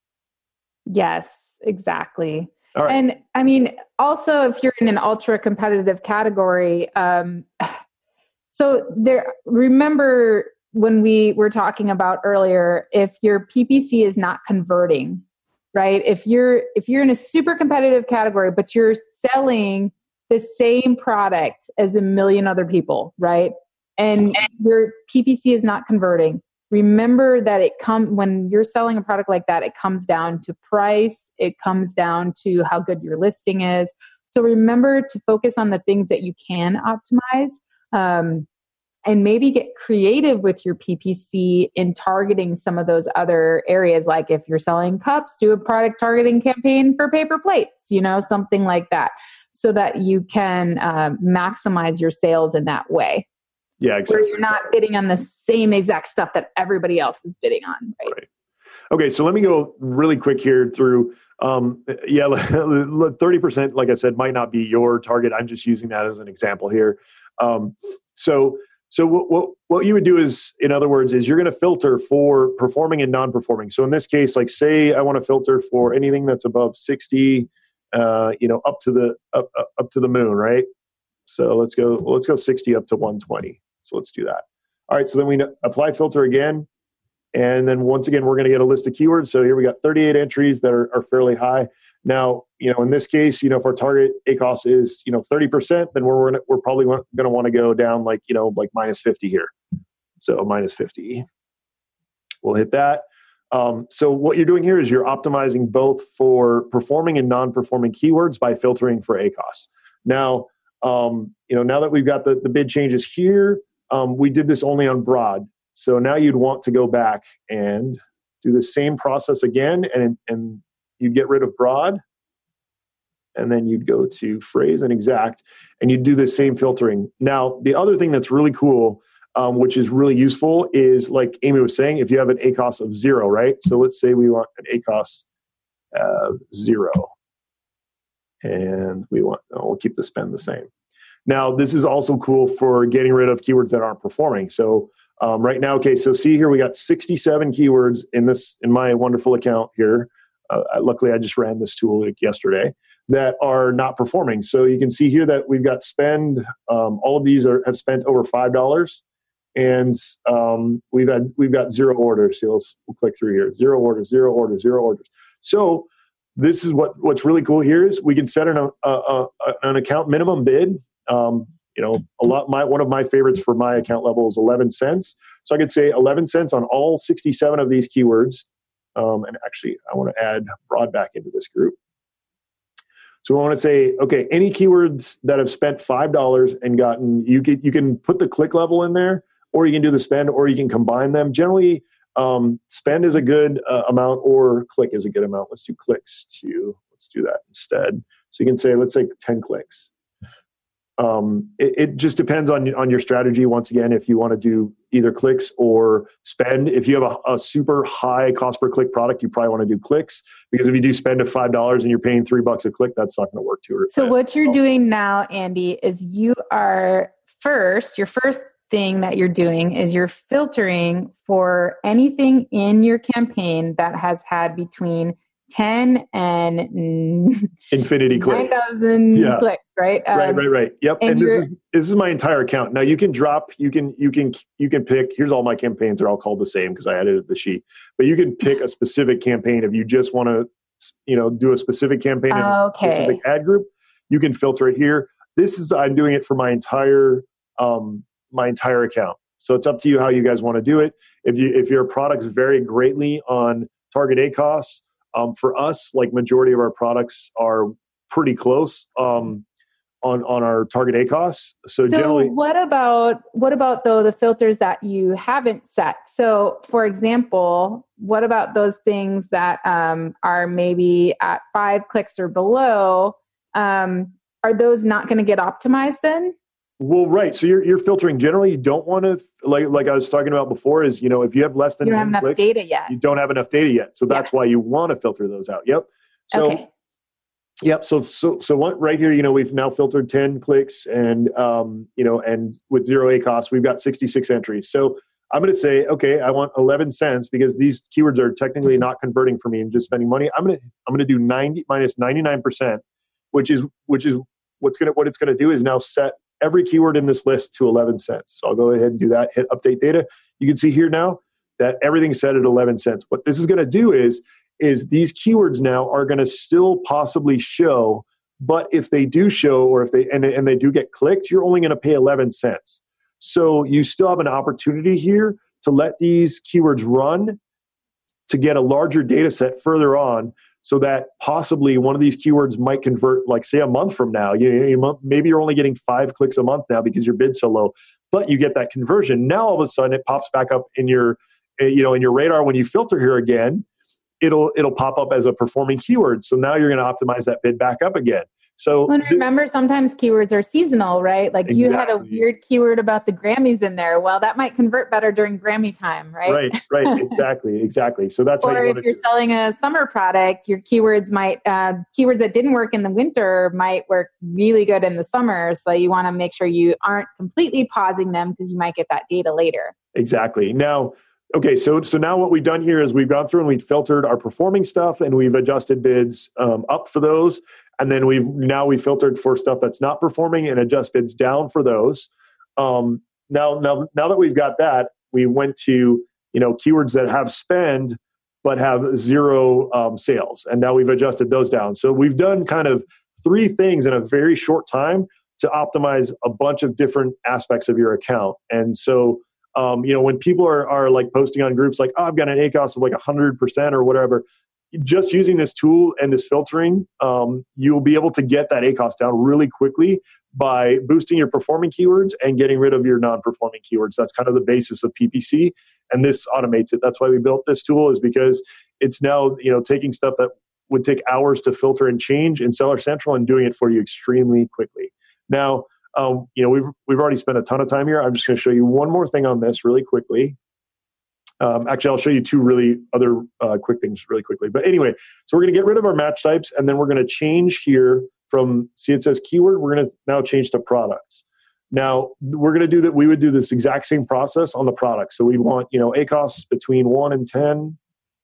Yes, exactly. All right. And I mean, also, if you're in an ultra competitive category, um, so there. Remember when we were talking about earlier, if your P P C is not converting, right? If you're if you're in a super competitive category, but you're selling the same product as a million other people, right? And your P P C is not converting. Remember that it come when you're selling a product like that, it comes down to price. It comes down to how good your listing is. So remember to focus on the things that you can optimize. Um, And maybe get creative with your P P C in targeting some of those other areas. Like if you're selling cups, do a product targeting campaign for paper plates, you know, something like that, so that you can uh, maximize your sales in that way. Yeah, exactly. Where you're not bidding on the same exact stuff that everybody else is bidding on. Right. Right. Okay, so let me go really quick here through. Um, yeah, thirty percent, like I said, might not be your target. I'm just using that as an example here. Um, so. So what, what what you would do is, in other words, is you're going to filter for performing and non-performing. So in this case, like say I want to filter for anything that's above sixty, uh, you know, up to the up, up up to the moon, right? So let's go let's go sixty up to one twenty. So let's do that. All right. So then we apply filter again, and then once again we're going to get a list of keywords. So here we got thirty-eight entries that are, are fairly high. Now, you know, in this case, you know, if our target A C O S is, you know, thirty percent, then we're we're, we're probably going to want to go down like, you know, like minus fifty here. So minus fifty. We'll hit that. Um, so what you're doing here is you're optimizing both for performing and non-performing keywords by filtering for A C O S. Now, um, you know, now that we've got the, the bid changes here, um, we did this only on broad. So now you'd want to go back and do the same process again, and and you'd get rid of broad, and then you'd go to phrase and exact, and you'd do the same filtering. Now, the other thing that's really cool, um, which is really useful, is like Amy was saying, if you have an A C O S of zero, right? So let's say we want an A C O S of zero, and we want, oh, we'll keep the spend the same. Now, this is also cool for getting rid of keywords that aren't performing. So um, right now, okay, so see here, we got sixty-seven keywords in this in my wonderful account here. Uh, luckily, I just ran this tool like yesterday, that are not performing. So you can see here that we've got spend. Um, all of these are, have spent over five dollars, and um, we've had we've got zero orders. So let's we'll click through here. Zero orders, zero orders, zero orders. So this is what what's really cool here is we can set an a, a, an account minimum bid. Um, you know, a lot. My one of my favorites for my account level is eleven cents. So I could say eleven cents on all sixty-seven of these keywords. Um, and actually, I want to add broad back into this group. So I want to say, okay, any keywords that have spent five dollars and gotten, you can, you can put the click level in there, or you can do the spend, or you can combine them. Generally, um, spend is a good uh, amount, or click is a good amount. Let's do clicks too. Let's do that instead. So you can say, let's say ten clicks. Um, it, it just depends on, on your strategy. Once again, if you want to do either clicks or spend, if you have a, a super high cost per click product, you probably want to do clicks, because if you do spend of five dollars and you're paying three bucks a click, that's not going to work too. So what you're doing now, Andy, is you are first, your first thing that you're doing is you're filtering for anything in your campaign that has had between ten and infinity clicks, nine thousand yeah. clicks, right? Um, right, right, right. Yep. And, and this is this is my entire account. Now you can drop, you can you can you can pick. Here's all my campaigns. They're all called the same because I edited the sheet. But you can pick a specific campaign if you just want to, you know, do a specific campaign in okay. a specific ad group. You can filter it here. This is I'm doing it for my entire um, my entire account. So it's up to you how you guys want to do it. If you if your products vary greatly on target A C O S. Um, for us, like majority of our products are pretty close um, on on our target A C O S. So, so generally, what about what about though the filters that you haven't set? So, for example, what about those things that um, are maybe at five clicks or below? Um, are those not going to get optimized then? Well, right. So you're you're filtering. Generally, you don't want to, like like I was talking about before, is, you know, if you have less than you don't have enough clicks, data yet. You don't have enough data yet. So that's yeah. why you want to filter those out. Yep. So, okay. Yep. So, so, so what, right here, you know, we've now filtered ten clicks and, um, you know, and with zero A C O S, we've got sixty-six entries. So I'm going to say, okay, I want eleven cents because these keywords are technically not converting for me and just spending money. I'm going to, I'm going to do ninety minus ninety-nine percent, which is, which is what's going to, what it's going to do is now set every keyword in this list to eleven cents. So I'll go ahead and do that, hit update data. You can see here now that everything's set at eleven cents. What this is going to do is, is these keywords now are going to still possibly show, but if they do show, or if they, and, and they do get clicked, you're only going to pay eleven cents. So you still have an opportunity here to let these keywords run to get a larger data set further on, so that possibly one of these keywords might convert, like say a month from now. You, you maybe you're only getting five clicks a month now because your bid's so low, but you get that conversion. Now all of a sudden it pops back up in your, you know, in your radar when you filter here again. It'll it'll pop up as a performing keyword. So now you're going to optimize that bid back up again. So and remember, sometimes keywords are seasonal, right? Like exactly. You had a weird keyword about the Grammys in there. Well, that might convert better during Grammy time, right? Right, right, exactly, exactly. So that's or how you if you're selling a summer product, your keywords might uh, keywords that didn't work in the winter might work really good in the summer. So you want to make sure you aren't completely pausing them because you might get that data later. Exactly. Now. Okay, so so now what we've done here is we've gone through and we've filtered our performing stuff and we've adjusted bids um, up for those, and then we've now we filtered for stuff that's not performing and adjust bids down for those. Um, now now now that we've got that, we went to you know keywords that have spend but have zero um, sales, and now we've adjusted those down. So we've done kind of three things in a very short time to optimize a bunch of different aspects of your account, and so. Um, you know, when people are, are like posting on groups like, oh, I've got an A C O S of like one hundred percent or whatever, just using this tool and this filtering, um, you'll be able to get that A C O S down really quickly by boosting your performing keywords and getting rid of your non-performing keywords. That's kind of the basis of P P C, and this automates it. That's why we built this tool, is because it's now, you know, taking stuff that would take hours to filter and change in Seller Central and doing it for you extremely quickly. Now, Um, you know, we've we've already spent a ton of time here. I'm just going to show you one more thing on this really quickly. Um, actually, I'll show you two really other uh, quick things really quickly. But anyway, so we're going to get rid of our match types, and then we're going to change here from, see it says keyword, we're going to now change to products. Now, we're going to do that. We would do this exact same process on the product. So we want, you know, A C O S between one and ten,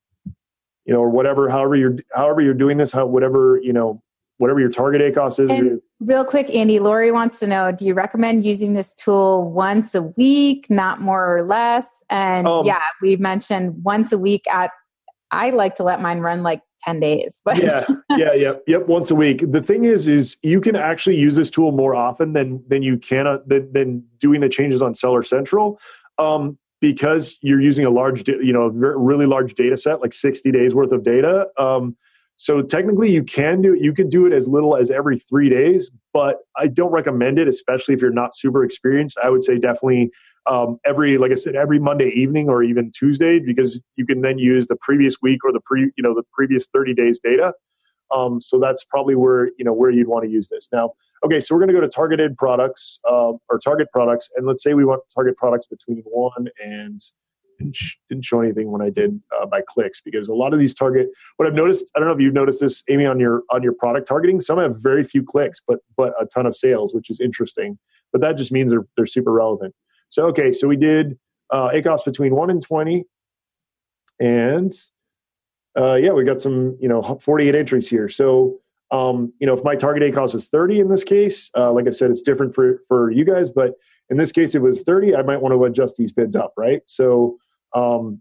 you know, or whatever, however you're, however you're doing this, how, whatever, you know, whatever your target A C O S is. And real quick, Andy, Lori wants to know, do you recommend using this tool once a week, not more or less? And um, yeah, we've mentioned once a week at, I like to let mine run like ten days. But yeah, yeah, yeah, yep, once a week. The thing is, is you can actually use this tool more often than than you can, uh, than, than doing the changes on Seller Central, um, because you're using a large, you know, really large data set, like sixty days worth of data. Um, So technically you can do it. You could do it as little as every three days, but I don't recommend it, especially if you're not super experienced. I would say definitely um, every, like I said, every Monday evening or even Tuesday, because you can then use the previous week or the pre, you know, the previous thirty days data. Um, so that's probably where, you know, where you'd want to use this. Now, okay, so we're going to go to targeted products uh, or target products. And let's say we want target products between one and Didn't, didn't show anything when I did uh, by clicks, because a lot of these target, what I've noticed, I don't know if you've noticed this, Amy, on your on your product targeting, some have very few clicks, but but a ton of sales, which is interesting. But that just means they're they're super relevant. So okay, so we did uh, A C O S between one and twenty, and uh, yeah, we got some, you know, forty-eight entries here. So um, you know, if my target A C O S is thirty in this case, uh, like I said, it's different for for you guys, but in this case it was thirty. I might want to adjust these bids up, right? So Um,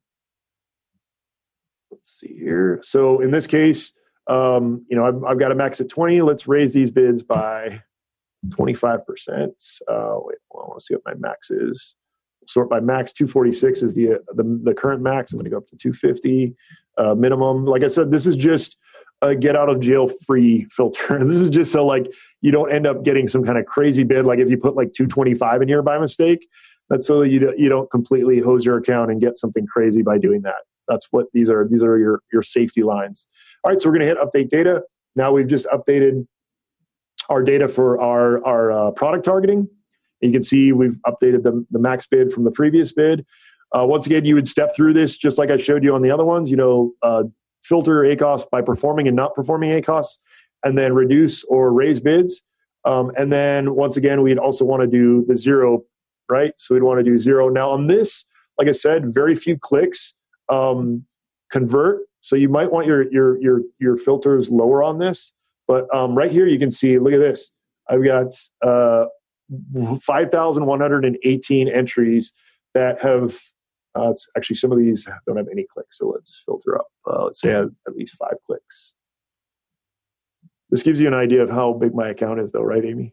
let's see here. So in this case, um, you know, I've, I've got a max at twenty. Let's raise these bids by twenty-five percent. Uh, wait, well, I want to see what my max is. Sort by max. two forty-six is the, the, the current max. I'm going to go up to two fifty uh, minimum. Like I said, this is just a get out of jail free filter. This is just so like you don't end up getting some kind of crazy bid. Like if you put like two twenty-five in here by mistake, that's so you don't, you don't completely hose your account and get something crazy by doing that. That's what these are. These are your, your safety lines. All right, so we're going to hit update data. Now we've just updated our data for our, our uh, product targeting. You can see we've updated the, the max bid from the previous bid. Uh, once again, you would step through this just like I showed you on the other ones. You know, uh, filter A C O S by performing and not performing A C O S, and then reduce or raise bids. Um, and then once again, we'd also want to do the zero, right? So we'd want to do zero. Now on this, like I said, very few clicks um, convert. So you might want your your your your filters lower on this. But um, right here, you can see, look at this. I've got uh, five thousand one hundred eighteen entries that have, uh, it's actually some of these don't have any clicks. So let's filter up. Uh, let's say at least five clicks. This gives you an idea of how big my account is though, right, Amy?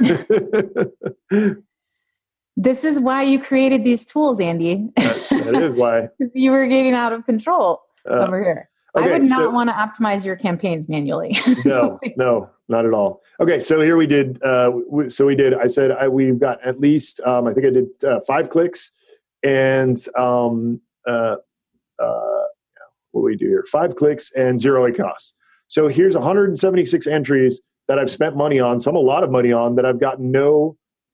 This is why you created these tools, Andy. that, that is why. You were getting out of control uh, over here. Okay, I would not so, want to optimize your campaigns manually. no, no, not at all. Okay, so here we did. Uh, we, so we did. I said I, we've got at least. Um, I think I did uh, five clicks, and um, uh, uh, what do we do here? Five clicks and zero A C O S. So here's one hundred seventy-six entries that I've spent money on. Some a lot of money on that I've got no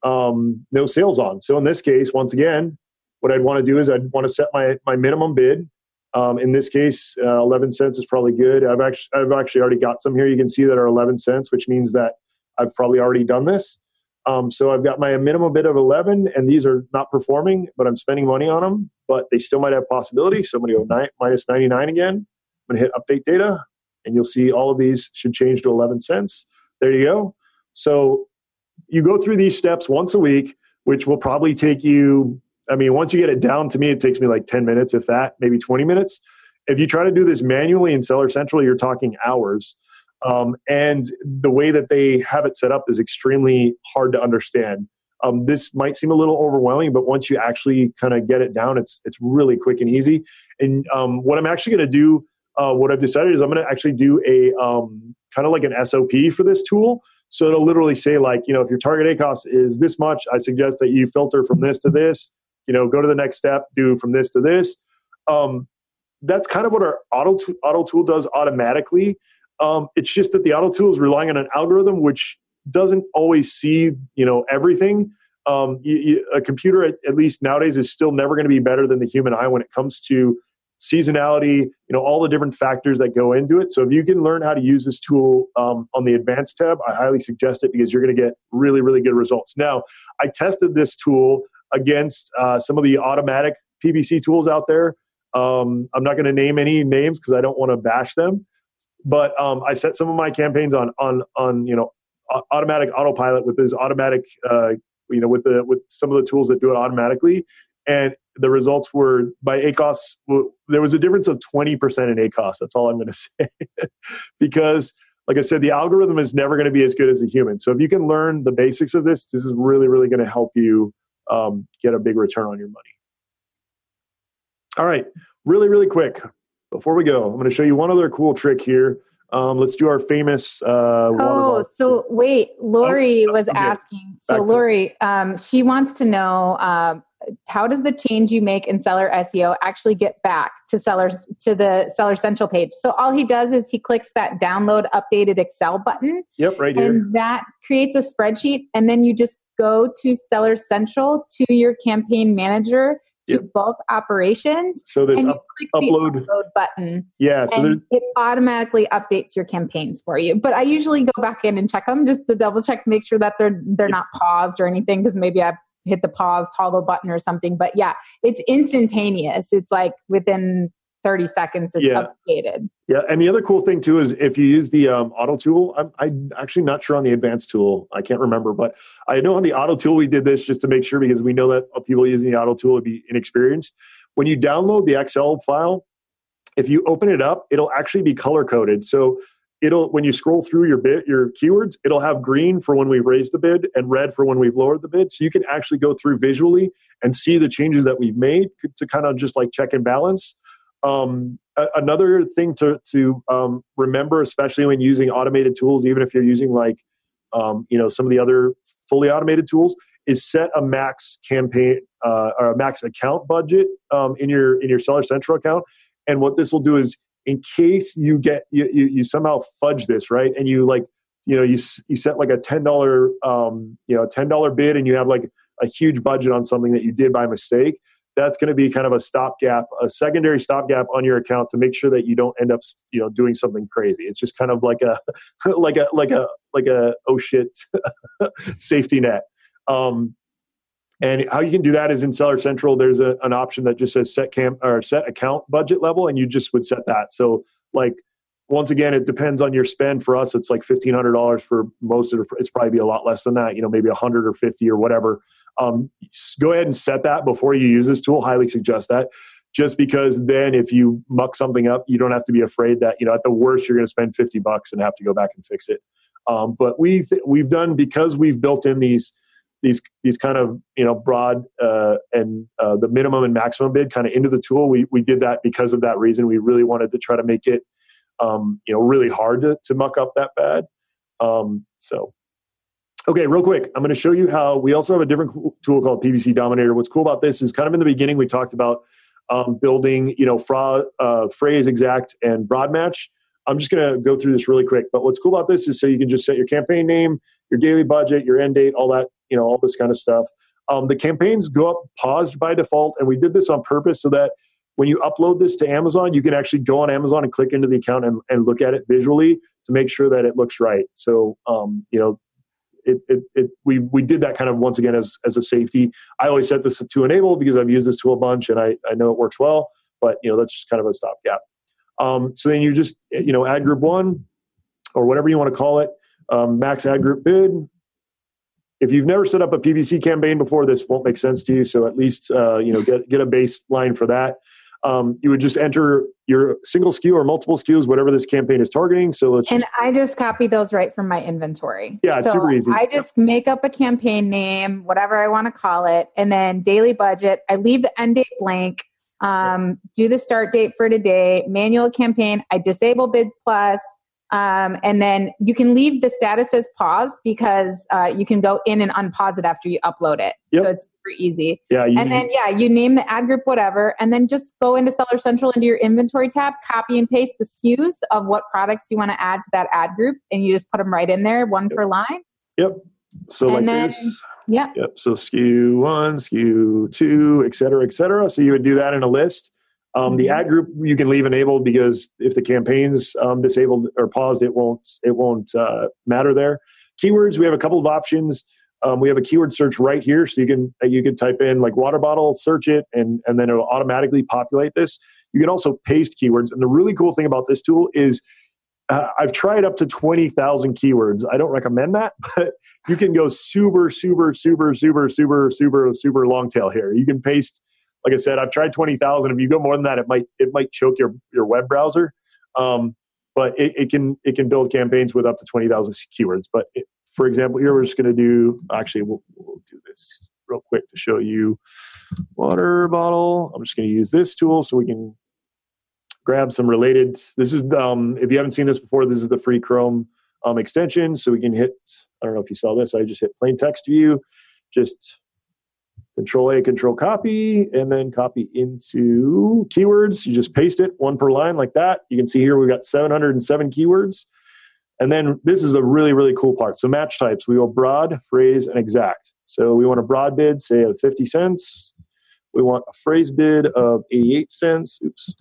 um, no sales on. So in this case, once again, what I'd want to do is I'd want to set my my minimum bid. Um, in this case, uh, eleven cents is probably good. I've actually, I've actually already got some here. You can see that are eleven cents, which means that I've probably already done this. Um, so I've got my minimum bid of eleven, and these are not performing, but I'm spending money on them, but they still might have possibility. So I'm going to go nine, minus ninety-nine again. I'm going to hit update data, and you'll see all of these should change to eleven cents. There you go. So you go through these steps once a week, which will probably take you, I mean, once you get it down, to me, it takes me like ten minutes, if that, maybe twenty minutes. If you try to do this manually in Seller Central, you're talking hours. Um, and the way that they have it set up is extremely hard to understand. Um, this might seem a little overwhelming, but once you actually kind of get it down, it's it's really quick and easy. And um, what I'm actually going to do, uh, what I've decided is I'm going to actually do a um, kind of like an S O P for this tool. So it'll literally say like, you know, if your target A C O S is this much, I suggest that you filter from this to this. You know, go to the next step, do from this to this. Um, that's kind of what our auto t- auto tool does automatically. Um, it's just that the auto tool is relying on an algorithm which doesn't always see, you know, everything. Um, you, you, a computer, at, at least nowadays, is still never going to be better than the human eye when it comes to seasonality, you know, all the different factors that go into it. So if you can learn how to use this tool um, on the advanced tab, I highly suggest it because you're going to get really, really good results. Now, I tested this tool against uh, some of the automatic P P C tools out there. Um, I'm not going to name any names because I don't want to bash them. But um, I set some of my campaigns on on on you know automatic autopilot with this automatic uh, you know with the with some of the tools that do it automatically, and the results were by A C O S. There was a difference of twenty percent in A C O S. That's all I'm going to say because, like I said, the algorithm is never going to be as good as a human. So if you can learn the basics of this, this is really really going to help you um, get a big return on your money. All right, really really quick. Before we go, I'm going to show you one other cool trick here. Um, let's do our famous. Uh, oh, so wait, Lori oh, was okay. asking. So Lori, um, she wants to know um, how does the change you make in seller S E O actually get back to sellers to the Seller Central page? So all he does is he clicks that download updated Excel button. Yep, right here. And that creates a spreadsheet, and then you just go to Seller Central to your campaign manager. To yep. bulk operations, so this and you up, click upload the upload button. Yeah, so and it automatically updates your campaigns for you. But I usually go back in and check them just to double check, make sure that they're they're not paused or anything, because maybe I hit the pause toggle button or something. But yeah, it's instantaneous. It's like within thirty seconds, it's yeah. updated. Yeah, and the other cool thing too is if you use the um, auto tool, I'm, I'm actually not sure on the advanced tool. I can't remember, but I know on the auto tool we did this just to make sure because we know that people using the auto tool would be inexperienced. When you download the Excel file, if you open it up, it'll actually be color coded. So it'll when you scroll through your bid, your keywords, it'll have green for when we've raised the bid and red for when we've lowered the bid. So you can actually go through visually and see the changes that we've made to kind of just like check and balance. Um, a- another thing to to um, remember, especially when using automated tools, even if you're using like um, you know some of the other fully automated tools, is set a max campaign uh, or a max account budget um, in your in your Seller Central account. And what this will do is, in case you get you, you, you somehow fudge this right, and you like you know you you set like a ten dollar um, you know ten dollar bid, and you have like a huge budget on something that you did by mistake. that's going to be kind of a stopgap, a secondary stopgap on your account to make sure that you don't end up, you know, doing something crazy. It's just kind of like a, like a, like a, like a, oh shit, safety net. Um, and how you can do that is in Seller Central, there's a, an option that just says set camp or set account budget level. And you just would set that. So like, once again, it depends on your spend. For us, it's like fifteen hundred dollars. For most of it, it's probably be a lot less than that, you know, maybe one hundred or fifty or whatever. Um, go ahead and set that before you use this tool. Highly suggest that, just because then if you muck something up, you don't have to be afraid that, you know, at the worst, you're going to spend fifty bucks and have to go back and fix it. Um, but we've, we've done, because we've built in these, these, these kind of, you know, broad uh, and uh, the minimum and maximum bid kind of into the tool. We, we did that because of that reason. We really wanted to try to make it, um, you know, really hard to, to muck up that bad. Um, so, okay, real quick, I'm going to show you how we also have a different tool called P P C Dominator. What's cool about this is kind of in the beginning, we talked about um, building, you know, fra- uh, phrase, exact, and broad match. I'm just going to go through this really quick. But what's cool about this is so you can just set your campaign name, your daily budget, your end date, all that, you know, all this kind of stuff. Um, the campaigns go up paused by default. And we did this on purpose so that when you upload this to Amazon, you can actually go on Amazon and click into the account and, and look at it visually to make sure that it looks right. So, um, you know, It, it, it, we, we did that kind of once again as, as a safety. I always set this to enable because I've used this tool a bunch and I, I know it works well, but you know, that's just kind of a stopgap. Um, so then you just, you know, add group one or whatever you want to call it, um, max ad group bid. If you've never set up a P P C campaign before, this won't make sense to you. So at least, uh, you know, get, get a baseline for that. Um, you would just enter your single S K U or multiple S K Us, whatever this campaign is targeting. So let's and just, I just copy those right from my inventory. Yeah, it's so super easy. I just yep. make up a campaign name, whatever I want to call it, and then daily budget. I leave the end date blank. Um, do the start date for today. Manual campaign. I disable Bid Plus. Um, and then you can leave the status as paused because uh, you can go in and unpause it after you upload it. Yep. So it's super easy. Yeah, you, and then, yeah, you name the ad group, whatever, and then just go into Seller Central into your inventory tab, copy and paste the S K Us of what products you want to add to that ad group, and you just put them right in there, one yep. per line. Yep. So and like then, this. Yeah. Yep. So S K U one, S K U two, et cetera, et cetera. So you would do that in a list. Um, mm-hmm. The ad group you can leave enabled because if the campaign's um, disabled or paused, it won't it won't uh, matter there. Keywords, we have a couple of options. Um, we have a keyword search right here, so you can you can type in like water bottle, search it, and and then it'll automatically populate this. You can also paste keywords, and the really cool thing about this tool is uh, I've tried up to twenty thousand keywords. I don't recommend that, but you can go super super super super super super super long tail here. You can paste. Like I said, I've tried twenty thousand. If you go more than that, it might it might choke your, your web browser. Um, but it, it can it can build campaigns with up to twenty thousand keywords. But it, for example, here we're just going to do. Actually, we'll, we'll do this real quick to show you water bottle. I'm just going to use this tool so we can grab some related. This is um, if you haven't seen this before, this is the free Chrome um, extension. So we can hit. I don't know if you saw this. I just hit plain text view. Just Control A, Control Copy, and then copy into keywords. You just paste it one per line like that. You can see here we've got seven hundred seven keywords. And then this is a really, really cool part. So match types, we go broad, phrase, and exact. So we want a broad bid, say of fifty cents. We want a phrase bid of eighty-eight cents. Oops.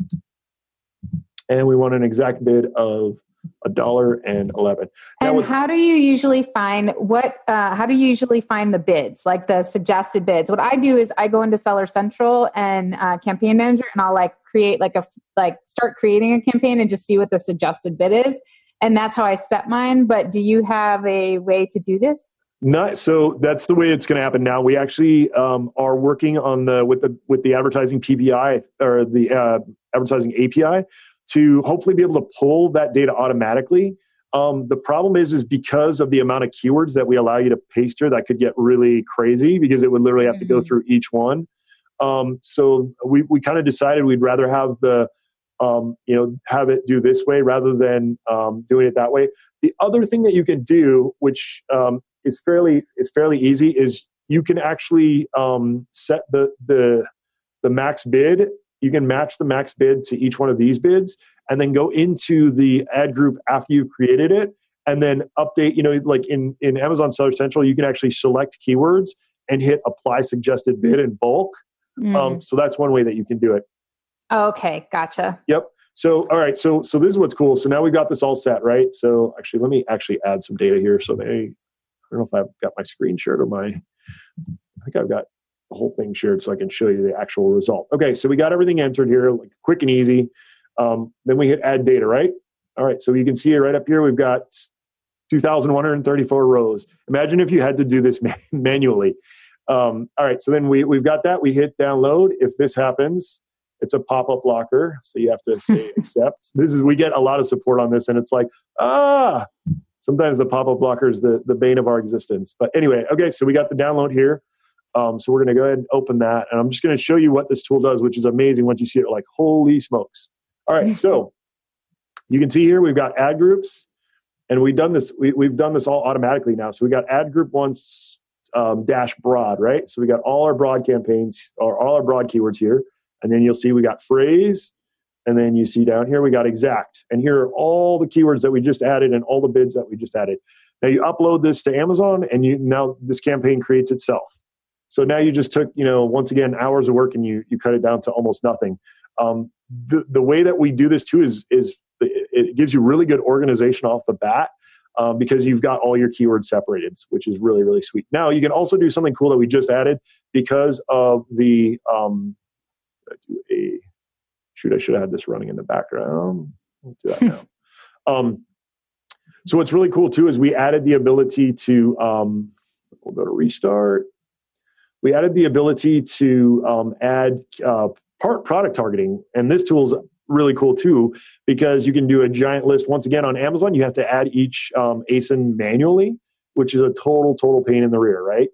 And we want an exact bid of a dollar and eleven. And with, how do you usually find what? Uh, how do you usually find the bids, like the suggested bids? What I do is I go into Seller Central and uh, Campaign Manager, and I'll like create like a like start creating a campaign and just see what the suggested bid is, and that's how I set mine. But do you have a way to do this? Not so. That's the way it's going to happen now. We actually um, are working on the with the with the advertising P P I or the uh, advertising A P I. To hopefully be able to pull that data automatically. Um, the problem is, is because of the amount of keywords that we allow you to paste here, that could get really crazy because it would literally have mm-hmm. to go through each one. Um, so we, we kind of decided we'd rather have the, um, you know, have it do this way rather than um, doing it that way. The other thing that you can do, which um, is fairly is fairly easy, is you can actually um, set the the the max bid. You can match the max bid to each one of these bids and then go into the ad group after you've created it and then update, you know, like in, in Amazon Seller Central, you can actually select keywords and hit apply suggested bid in bulk. Mm. Um, so that's one way that you can do it. Oh, okay. Gotcha. Yep. So, all right. So, so this is what's cool. So now we've got this all set, right? So actually, let me actually add some data here. So they, I don't know if I've got my screen shared or my, I think I've got the whole thing shared so I can show you the actual result. Okay. So we got everything entered here, like quick and easy. Um, then we hit add data, right? All right. So you can see it right up here. We've got two thousand one hundred thirty-four rows. Imagine if you had to do this man- manually. Um, all right. So then we, we've got that. We hit download. If this happens, it's a pop-up blocker. So you have to say accept. This is, we get a lot of support on this, and it's like, ah, sometimes the pop-up blocker is the, the bane of our existence. But anyway, okay. So we got the download here. Um, so we're going to go ahead and open that. And I'm just going to show you what this tool does, which is amazing. Once you see it, like, holy smokes. All right. So you can see here, we've got ad groups. And we've done this. We, we've done this all automatically now. So we got ad group one um, dash broad, right? So we got all our broad campaigns or all our broad keywords here, and then you'll see we got phrase, and then you see down here we got exact, and here are all the keywords that we just added and all the bids that we just added. Now you upload this to Amazon, and you now this campaign creates itself. So now you just took, you know, once again hours of work, and you you cut it down to almost nothing. Um, the the way that we do this too is is it gives you really good organization off the bat um, because you've got all your keywords separated, which is really, really sweet. Now, you can also do something cool that we just added because of the, um, do a, shoot, I should have had this running in the background. I'll do that now. um, so what's really cool too is we added the ability to, um, we'll go to restart. We added the ability to um, add uh, part product targeting, and this tool's really cool too, because you can do a giant list. Once again, on Amazon, you have to add each um, A S I N manually, which is a total, total pain in the rear, right?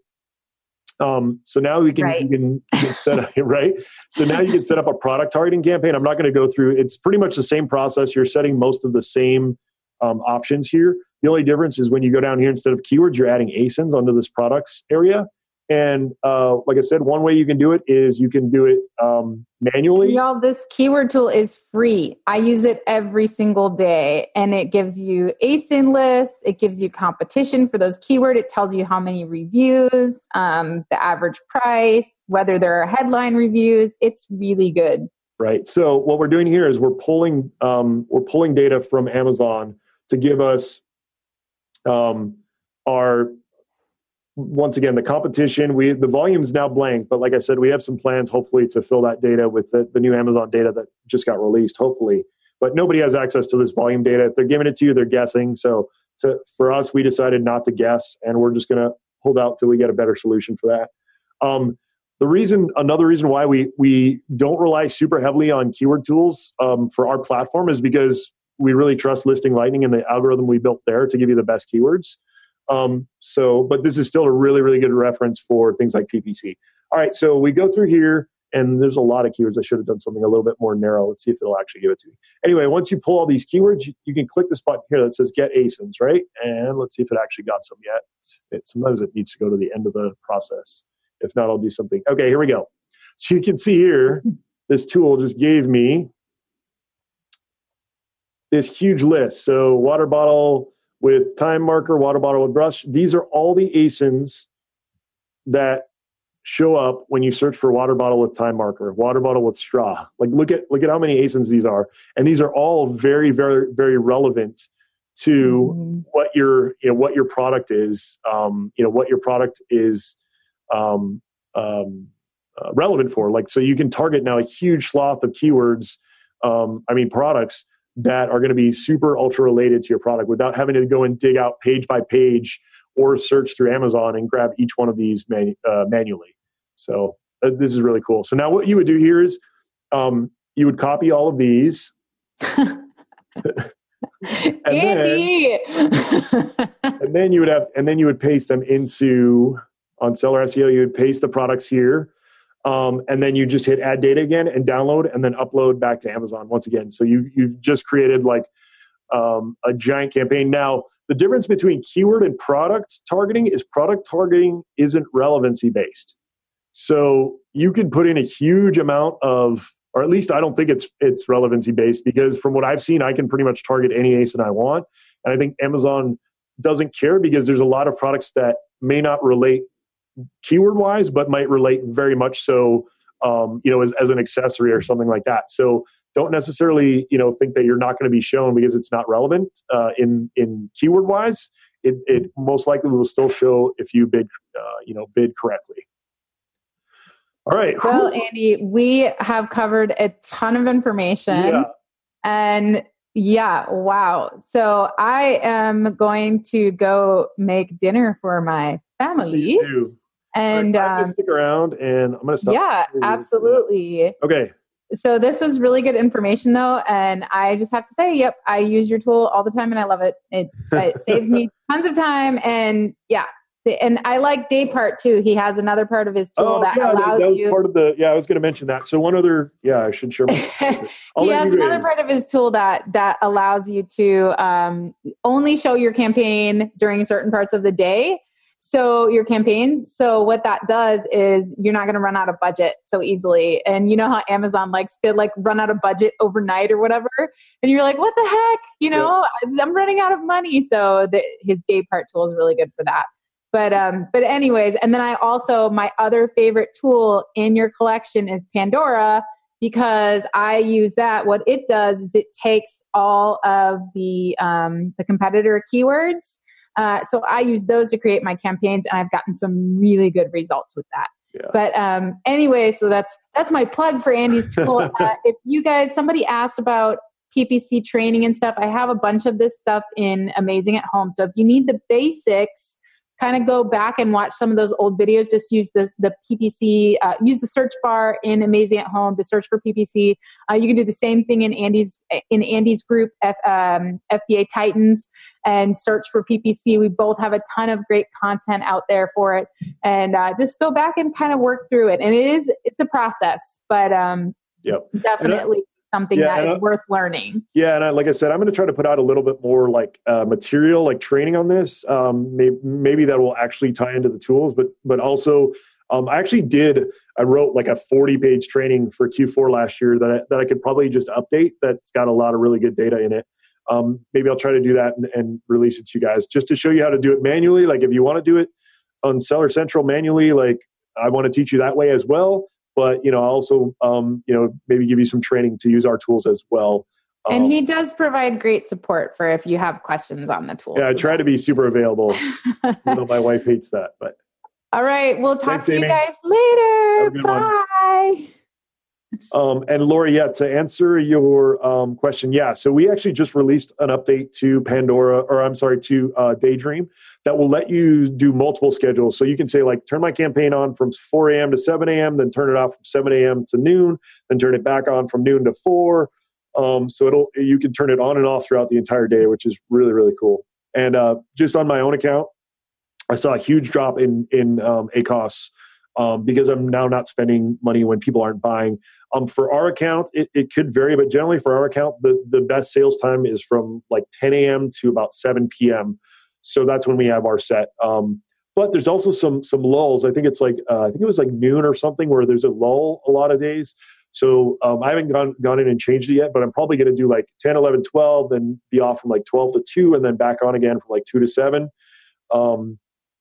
Um, so now we can, right. you can, you can set up, right? So now you can set up a product targeting campaign. I'm not going to go through, it's pretty much the same process. You're setting most of the same um, options here. The only difference is when you go down here, instead of keywords, you're adding A S I Ns onto this products area. And uh, like I said, one way you can do it is you can do it um, manually. Y'all, this keyword tool is free. I use it every single day, and it gives you A S I N lists. It gives you competition for those keywords. It tells you how many reviews, um, the average price, whether there are headline reviews. It's really good. Right. So what we're doing here is we're pulling um, we're pulling data from Amazon to give us um, our. Once again, the competition, we the volume is now blank, but like I said, we have some plans hopefully to fill that data with the, the new Amazon data that just got released, hopefully. But nobody has access to this volume data. If they're giving it to you, they're guessing. So to, for us, we decided not to guess, and we're just going to hold out till we get a better solution for that. Um, the reason, another reason why we we don't rely super heavily on keyword tools um, for our platform is because we really trust Listing Lightning and the algorithm we built there to give you the best keywords. Um, so, but this is still a really, really good reference for things like P P C. All right. So we go through here, and there's a lot of keywords. I should have done something a little bit more narrow. Let's see if it'll actually give it to me. Anyway, once you pull all these keywords, you, you can click this button here that says get A S I Ns, right? And let's see if it actually got some yet. It, sometimes it needs to go to the end of the process. If not, I'll do something. Okay, here we go. So you can see here, this tool just gave me this huge list. So water bottle with time marker, water bottle with brush. These are all the A S I Ns that show up when you search for water bottle with time marker, water bottle with straw. Like look at look at how many A S I Ns these are. And these are all very, very, very relevant to mm-hmm. what your you know what your product is, um, you know, what your product is um, um, uh, relevant for. Like so you can target now a huge swath of keywords, um, I mean products that are going to be super ultra related to your product without having to go and dig out page by page or search through Amazon and grab each one of these manu- uh, manually. So uh, this is really cool. So now what you would do here is um, you would copy all of these. and Andy! Then, and then you would have, and then you would paste them into, on Seller S E O, you would paste the products here. Um, and then you just hit add data again and download and then upload back to Amazon once again. So you, you've just created like um, a giant campaign. Now, the difference between keyword and product targeting is product targeting isn't relevancy based. So you can put in a huge amount of, or at least I don't think it's it's relevancy based, because from what I've seen, I can pretty much target any A S I N I want. And I think Amazon doesn't care because there's a lot of products that may not relate keyword wise, but might relate very much so um, you know, as, as an accessory or something like that. So don't necessarily, you know, think that you're not going to be shown because it's not relevant uh, in in keyword wise. It, it most likely will still show if you bid, uh, you know, bid correctly. All right. Well, Andy, we have covered a ton of information, Yeah. and yeah, wow. So I am going to go make dinner for my family. Do. And All right, I'm gonna um, stick around, and I'm going to stop. yeah, absolutely. Okay. So this was really good information, though, and I just have to say, yep, I use your tool all the time, and I love it. It, it saves me tons of time, and yeah, and I like Day Part too. He has another part of his tool Oh, that yeah, allows that, that was you. part of the. Yeah, I was going to mention that. So one other. Yeah, I should share. My, I'll he let has you go another in. part of his tool that that allows you to um, only show your campaign during certain parts of the day. So your campaigns. So what that does is you're not going to run out of budget so easily. And you know how Amazon likes to like run out of budget overnight or whatever. And you're like, what the heck? You know, yeah. I'm running out of money. So the, his Day Part tool is really good for that. But um, but anyways, and then I also, my other favorite tool in your collection is Pandora, because I use that. What it does is it takes all of the um, the competitor keywords. Uh, so I use those to create my campaigns, and I've gotten some really good results with that. Yeah. But um, anyway, so that's that's my plug for Andy's tool. uh, if you guys, somebody asked about P P C training and stuff, I have a bunch of this stuff in Amazing at Home. So if you need the basics, kind of go back and watch some of those old videos. Just use the the P P C, uh, use the search bar in Amazing at Home to search for P P C. Uh, you can do the same thing in Andy's in Andy's group, F, um, F B A Titans, and search for P P C. We both have a ton of great content out there for it, and uh, just go back and kind of work through it. And it is it's a process, but um, Yep. definitely something yeah, that is I, worth learning. Yeah, and I, like I said, I'm going to try to put out a little bit more like uh, material, like training on this. Um, maybe, maybe that will actually tie into the tools, but but also um, I actually did. I wrote like a forty page training for Q four last year that I, that I could probably just update. That's got a lot of really good data in it. Um, maybe I'll try to do that and, and release it to you guys just to show you how to do it manually. Like if you want to do it on Seller Central manually, like I want to teach you that way as well. But, you know, also, um, you know, maybe give you some training to use our tools as well. Um, And he does provide great support for if you have questions on the tools. Yeah, I try to be super available. You know, my wife hates that. But all right, we'll talk Thanks, to Amy. you guys later. Have a good one. Bye. Um, and Lori, yeah, to answer your um, question, yeah, so we actually just released an update to Pandora, or I'm sorry, to uh, Daydream that will let you do multiple schedules. So you can say like, turn my campaign on from four a.m. to seven a.m., then turn it off from seven a.m. to noon, then turn it back on from noon to four. Um, so it'll you can turn it on and off throughout the entire day, which is really, really cool. And uh, just on my own account, I saw a huge drop in in um, A C O S um, because I'm now not spending money when people aren't buying. Um, for our account, it, it could vary, but generally for our account, the, the best sales time is from like ten a.m. to about seven p.m. So that's when we have our set. Um, but there's also some some lulls. I think it's like uh, I think it was like noon or something where there's a lull a lot of days. So um, I haven't gone gone in and changed it yet, but I'm probably going to do like ten, eleven, twelve, then be off from like twelve to two, and then back on again from like two to seven. Um,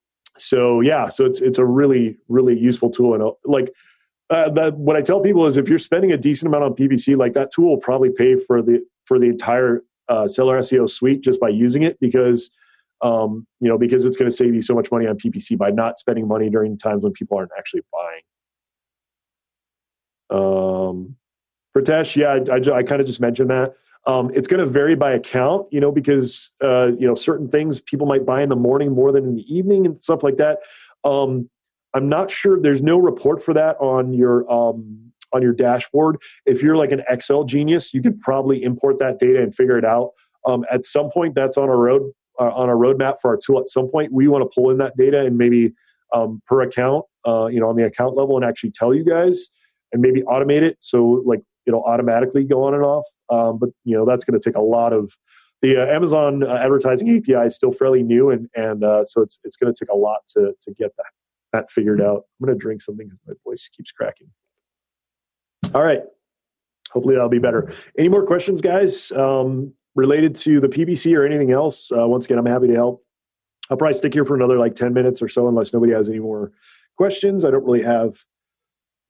so yeah, so it's it's a really really useful tool, and uh, like. Uh, that what I tell people is if you're spending a decent amount on P P C, like that tool will probably pay for the for the entire uh, Seller S E O suite just by using it because um, you know because it's going to save you so much money on P P C by not spending money during times when people aren't actually buying. Um, Pritesh, yeah, I, I, I kind of just mentioned that. Um, it's going to vary by account, you know, because uh, you know certain things people might buy in the morning more than in the evening and stuff like that. Um, I'm not sure. There's no report for that on your um, on your dashboard. If you're like an Excel genius, you could probably import that data and figure it out. Um, at some point, that's on a road uh, on a roadmap for our tool. At some point, we want to pull in that data and maybe um, per account, uh, you know, on the account level, and actually tell you guys and maybe automate it so like it'll automatically go on and off. Um, but you know, that's going to take a lot of the uh, Amazon uh, advertising A P I is still fairly new, and and uh, so it's it's going to take a lot to to get that. that figured out. I'm going to drink something because my voice keeps cracking. All right. Hopefully that'll be better. Any more questions, guys, um, related to the P P C or anything else? Uh, once again, I'm happy to help. I'll probably stick here for another like ten minutes or so unless nobody has any more questions. I don't really have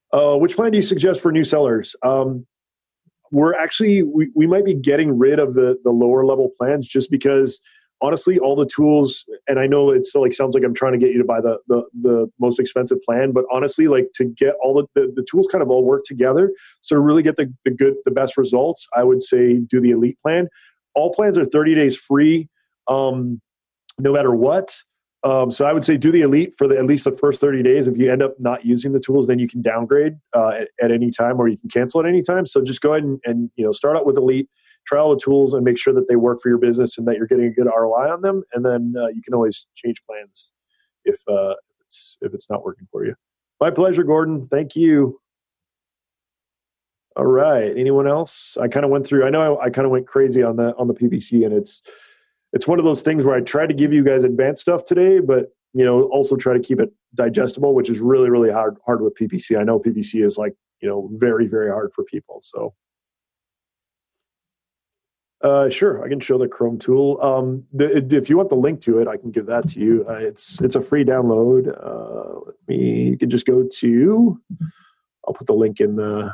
Uh, which plan do you suggest for new sellers? Um, we're actually, we, we might be getting rid of the, the lower level plans just because honestly, all the tools, and I know it's like, sounds like I'm trying to get you to buy the, the, the most expensive plan, but honestly, like to get all the, the, the tools kind of all work together. So to really get the, the good, the best results, I would say do the Elite plan. All plans are thirty days free, um, no matter what. Um, so I would say do the Elite for the, at least the first thirty days. If you end up not using the tools, then you can downgrade uh, at, at any time, or you can cancel at any time. So just go ahead and, and you know start out with Elite, try all the tools, and make sure that they work for your business and that you're getting a good R O I on them. And then uh, you can always change plans if uh, it's if it's not working for you. My pleasure, Gordon. Thank you. All right. Anyone else? I kind of went through. I know I, I kind of went crazy on the on the P P C, and it's. It's one of those things where I try to give you guys advanced stuff today, but you know, also try to keep it digestible, which is really, really hard hard with P P C. I know P P C is like, you know, very, very hard for people. So uh, sure, I can show the Chrome tool. Um, the, if you want the link to it, I can give that to you. Uh, it's it's a free download. Uh, let me. You can just go to. I'll put the link in the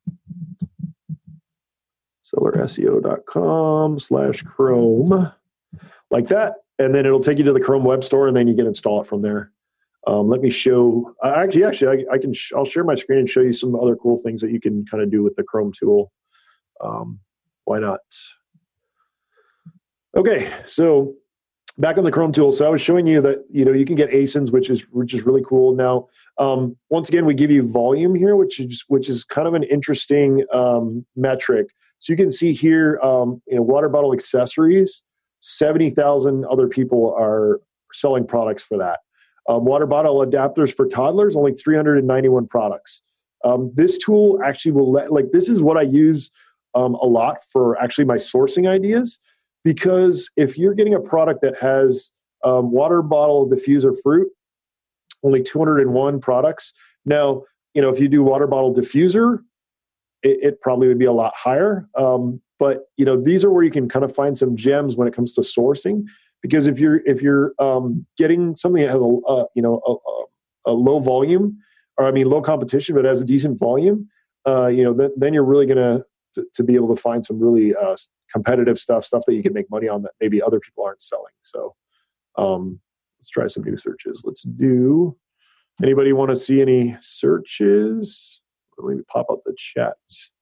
seller S E O dot com slash Chrome. Like that, and then it'll take you to the Chrome Web Store, and then you can install it from there. Um, let me show. Uh, actually, actually, I, I can. Sh- I'll share my screen and show you some other cool things that you can kind of do with the Chrome tool. Um, why not? Okay, so back on the Chrome tool. So I was showing you that you know you can get A S I Ns, which is which is really cool. Now, um, once again, we give you volume here, which is which is kind of an interesting um, metric. So you can see here, um, you know, water bottle accessories. seventy thousand other people are selling products for that. Um, water bottle adapters for toddlers, only three hundred ninety-one products. Um, this tool actually will let, like, this is what I use um, a lot for actually my sourcing ideas, because if you're getting a product that has um, water bottle diffuser fruit, only two hundred one products. Now, you know, if you do water bottle diffuser, it, it probably would be a lot higher. Um, But you know, these are where you can kind of find some gems when it comes to sourcing. Because if you're if you're um, getting something that has a uh, you know a, a low volume, or I mean low competition, but has a decent volume, uh, you know, then, then you're really gonna to, to be able to find some really uh, competitive stuff, stuff that you can make money on that maybe other people aren't selling. So um, let's try some new searches. Let's do. Anybody want to see any searches? Let me pop up the chat.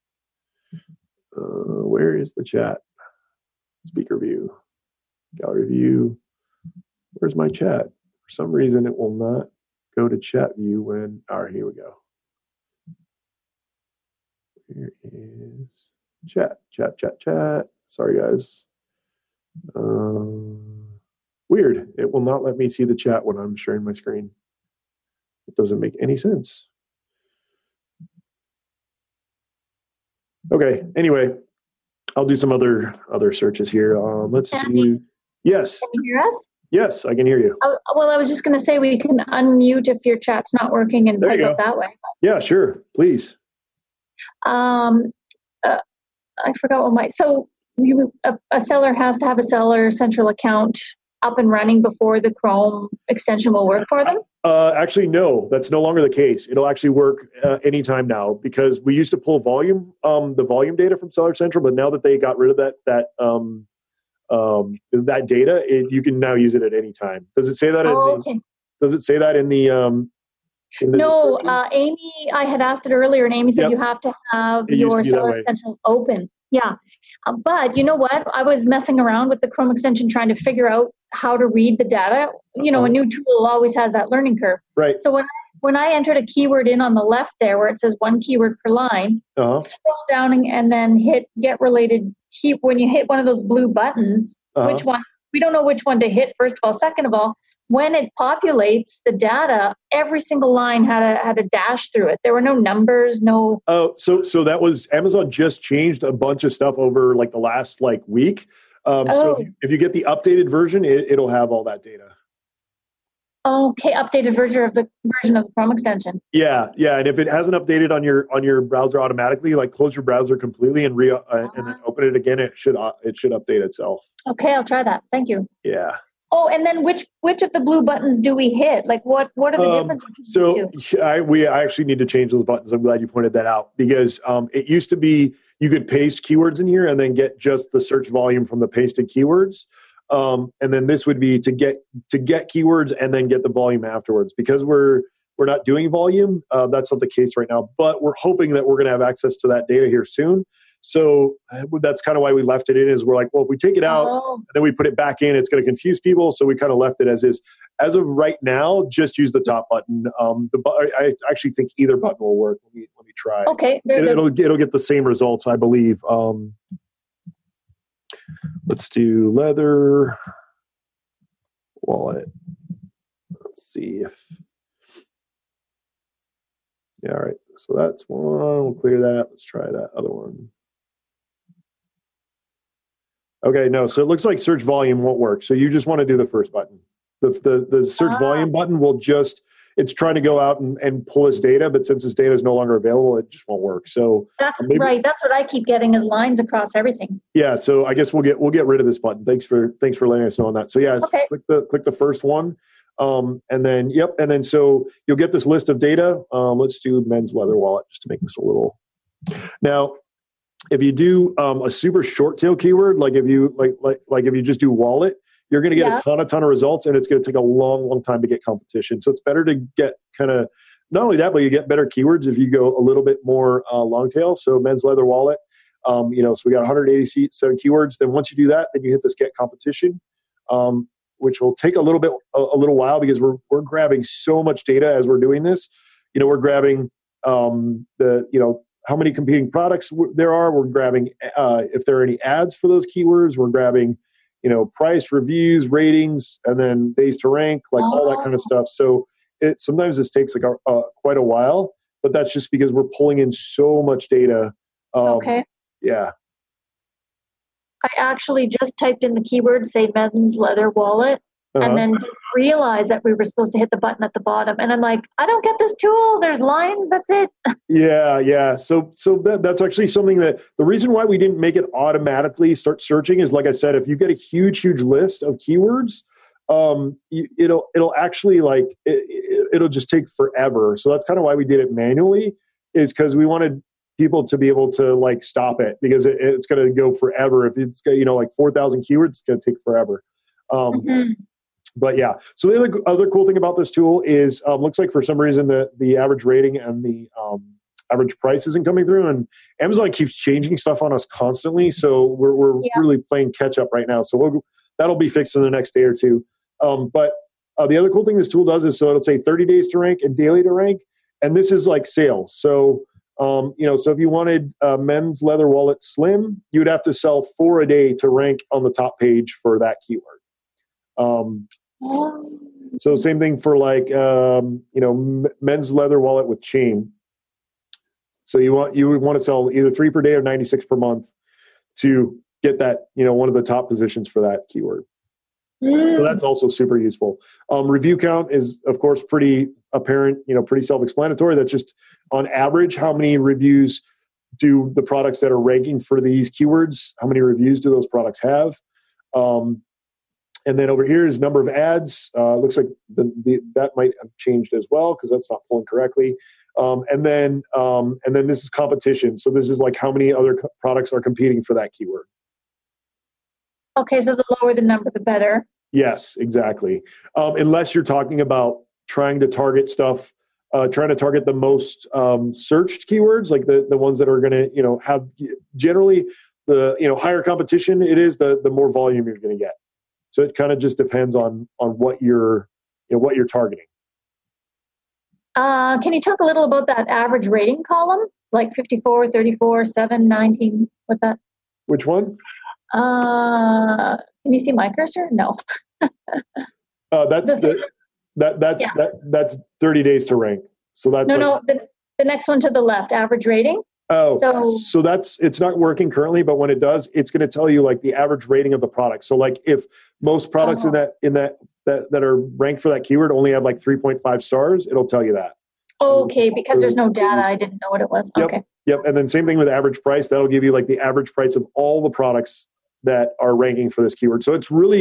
Uh, where is the chat? Speaker view, gallery view. Where's my chat? For some reason, it will not go to chat view when. All right, here we go. Here is chat, chat, chat, chat. Sorry, guys. Um, weird. It will not let me see the chat when I'm sharing my screen. It doesn't make any sense. Okay. Anyway, I'll do some other other searches here. Um, let's Andy, do. Yes. Can you hear us? Yes, I can hear you. Oh, well, I was just going to say we can unmute if your chat's not working and There type you up go. that way. Yeah, sure. Please. Um, uh, I forgot what my so you, a, a seller has to have a seller central account up and running before the Chrome extension will work for them. Uh, actually, no, that's no longer the case. It'll actually work uh, anytime now, because we used to pull volume, um, the volume data from Seller Central, but now that they got rid of that that um, um, that data, it, you can now use it at any time. Does it say that? Oh, in the, okay. Does it say that in the? Um, in the No, description? uh, Amy, I had asked it earlier, and Amy said Yep. you have to have It used to your be that Seller way. Central open. Yeah. Uh, but you know what? I was messing around with the Chrome extension trying to figure out how to read the data. You know, Uh-huh. a new tool always has that learning curve. Right. So when when I entered a keyword in on the left there where it says one keyword per line, Uh-huh. scroll down and, and then hit get related key. When you hit one of those blue buttons, Uh-huh. which one? We don't know which one to hit, first of all. Second of all, when it populates the data, every single line had a had a dash through it. There were no numbers, no. Oh, so so that was Amazon just changed a bunch of stuff over like the last like week. Um, So Oh. if you, if you get the updated version, it, it'll have all that data. Okay, updated version of the version of the Chrome extension. Yeah, yeah, and if it hasn't updated on your on your browser automatically, like close your browser completely and re uh, and then open it again, it should uh, it should update itself. Okay, I'll try that. Thank you. Yeah. Oh, and then which which of the blue buttons do we hit? Like what what are the Um, differences between the so two? I, we I actually need to change those buttons. I'm glad you pointed that out because um, it used to be you could paste keywords in here and then get just the search volume from the pasted keywords. Um, and then this would be to get to get keywords and then get the volume afterwards. Because we're we're not doing volume, uh, that's not the case right now. But we're hoping that we're going to have access to that data here soon. So that's kind of why we left it in. Is we're like, well, if we take it out Oh. and then we put it back in, it's going to confuse people. So we kind of left it as is. As of right now, just use the top button. Um, the bu- I actually think either button will work. Let me let me try. Okay, very It, good. it'll it'll get the same results, I believe. Um, let's do leather wallet. Let's see if. Yeah, all right. So that's one. We'll clear that. Let's try that other one. Okay, no. So it looks like search volume won't work. So you just want to do the first button. The the, the search Ah. volume button will just, it's trying to go out and, and pull this data, but since this data is no longer available, it just won't work. So That's maybe- right. That's what I keep getting is lines across everything. yeah, so I guess we'll get we'll get rid of this button. Thanks for thanks for letting us know on that. So yeah, Okay. click the click the first one. Um, and then yep, and then so you'll get this list of data. Um, let's do men's leather wallet just to make this a little. Now, if you do um, a super short tail keyword, like if you like like like if you just do wallet, you're going to get Yeah. a ton a ton of results, and it's going to take a long long time to get competition. So it's better to get kind of not only that, but you get better keywords if you go a little bit more uh, long tail. So men's leather wallet, um, you know, so we got one hundred eighty-seven keywords. Then once you do that, then you hit this get competition. Um, which will take a little bit, a, a little while because we're we're grabbing so much data as we're doing this. You know, we're grabbing um, the, you know, how many competing products w- there are. We're grabbing uh, if there are any ads for those keywords. We're grabbing, you know, price, reviews, ratings, and then days to rank, like all that kind of stuff. So it sometimes this takes like a, uh, quite a while, but that's just because we're pulling in so much data. Um, Okay. Yeah. I actually just typed in the keyword, say men's leather wallet, Uh-huh. and then realized that we were supposed to hit the button at the bottom. And I'm like, I don't get this tool. There's lines. That's it. Yeah, yeah. So, so that, that's actually something that the reason why we didn't make it automatically start searching is, like I said, if you get a huge, huge list of keywords, um, you, it'll it'll actually like it, it, it'll just take forever. So that's kind of why we did it manually, is because we wanted people to be able to like stop it because it, it's going to go forever. If it's you know like four thousand keywords, it's going to take forever. Um, Mhm. But yeah, so the other, other cool thing about this tool is um, looks like for some reason the, the average rating and the um, average price isn't coming through, and Amazon keeps changing stuff on us constantly. So we're we're Yeah. really playing catch up right now. So we'll, that'll be fixed in the next day or two. Um, but uh, the other cool thing this tool does is so it'll say thirty days to rank and daily to rank, and this is like sales. So um, you know, so if you wanted a men's leather wallet slim, you would have to sell four a day to rank on the top page for that keyword. Um, Oh. So same thing for like um, you know m- men's leather wallet with chain. So you want you would want to sell either three per day or ninety-six per month to get that you know one of the top positions for that keyword. So Mm. that's also super useful. Um, review count is of course pretty apparent, you know, pretty self-explanatory. That's just on average how many reviews do the products that are ranking for these keywords? How many reviews do those products have? Um, And then over here is number of ads. Uh, looks like the, the, that might have changed as well because that's not pulling correctly. Um, and then um, and then this is competition. So this is like how many other co- products are competing for that keyword. Okay, so the lower the number, the better. Yes, exactly. Um, unless you're talking about trying to target stuff, uh, trying to target the most um, searched keywords, like the, the ones that are going to you know have generally the you know higher competition it is, the the more volume you're going to get. So it kind of just depends on on what you're you know what you're targeting. Uh, can you talk a little about that average rating column, like fifty-four, thirty-four, seven, nineteen, what that? Which one? Uh, can you see my cursor? No. Uh, that's The- the, that that's Yeah. that that's thirty days to rank. So that's No, like, no, the, the next one to the left, average rating. oh So- so that's it's not working currently, but when it does, it's going to tell you like the average rating of the product. So like if most products in Oh. that in that, that that are ranked for that keyword only have like three point five stars, it'll tell you that. Okay, because there's no data, I didn't know what it was. Yep. Okay. Yep. And then same thing with average price. That'll give you like the average price of all the products that are ranking for this keyword. So it's really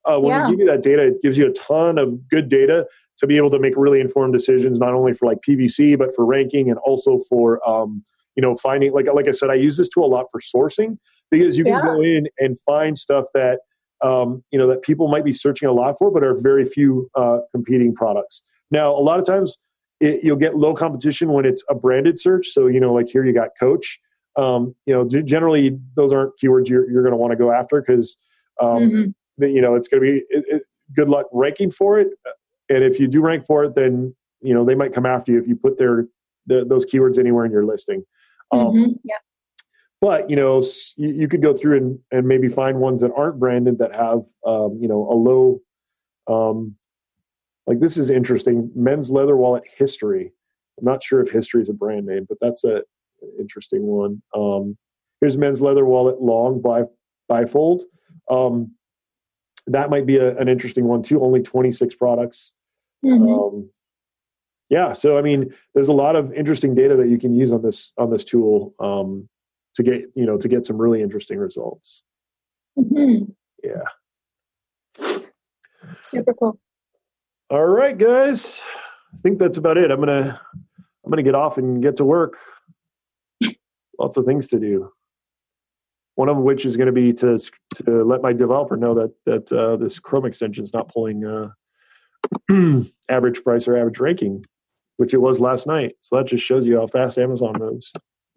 Uh, when Yeah. we give you that data, it gives you a ton of good data to be able to make really informed decisions, not only for like P V C, but for ranking and also for, um, you know, finding, like, like I said, I use this tool a lot for sourcing because you can Yeah. go in and find stuff that, um, you know, that people might be searching a lot for, but are very few uh, competing products. Now, a lot of times it, you'll get low competition when it's a branded search. So, you know, like here you got Coach. Um, you know, g- generally those aren't keywords you're, you're going to want to go after because, um, Mm-hmm. the, you know, it's going to be it, it, good luck ranking for it. And if you do rank for it, then, you know, they might come after you if you put their the, those keywords anywhere in your listing. Um, Mm-hmm. Yeah. But, you know, s- you, you could go through and, and maybe find ones that aren't branded that have, um, you know, a low, um, like this is interesting. Men's leather wallet history. I'm not sure if history is a brand name, but that's a interesting one. Um, here's men's leather wallet long bi bifold. Um, that might be a, an interesting one too. Only twenty-six products. Mm-hmm. Um, yeah. So, I mean, there's a lot of interesting data that you can use on this, on this tool, um, to get, you know, to get some really interesting results. Mm-hmm. Yeah. Super cool. All right, guys. I think that's about it. I'm going to, I'm going to get off and get to work. Lots of things to do. One of which is going to be to, to let my developer know that, that, uh, this Chrome extension is not pulling, uh, average price or average ranking, which it was last night. So that just shows you how fast Amazon moves.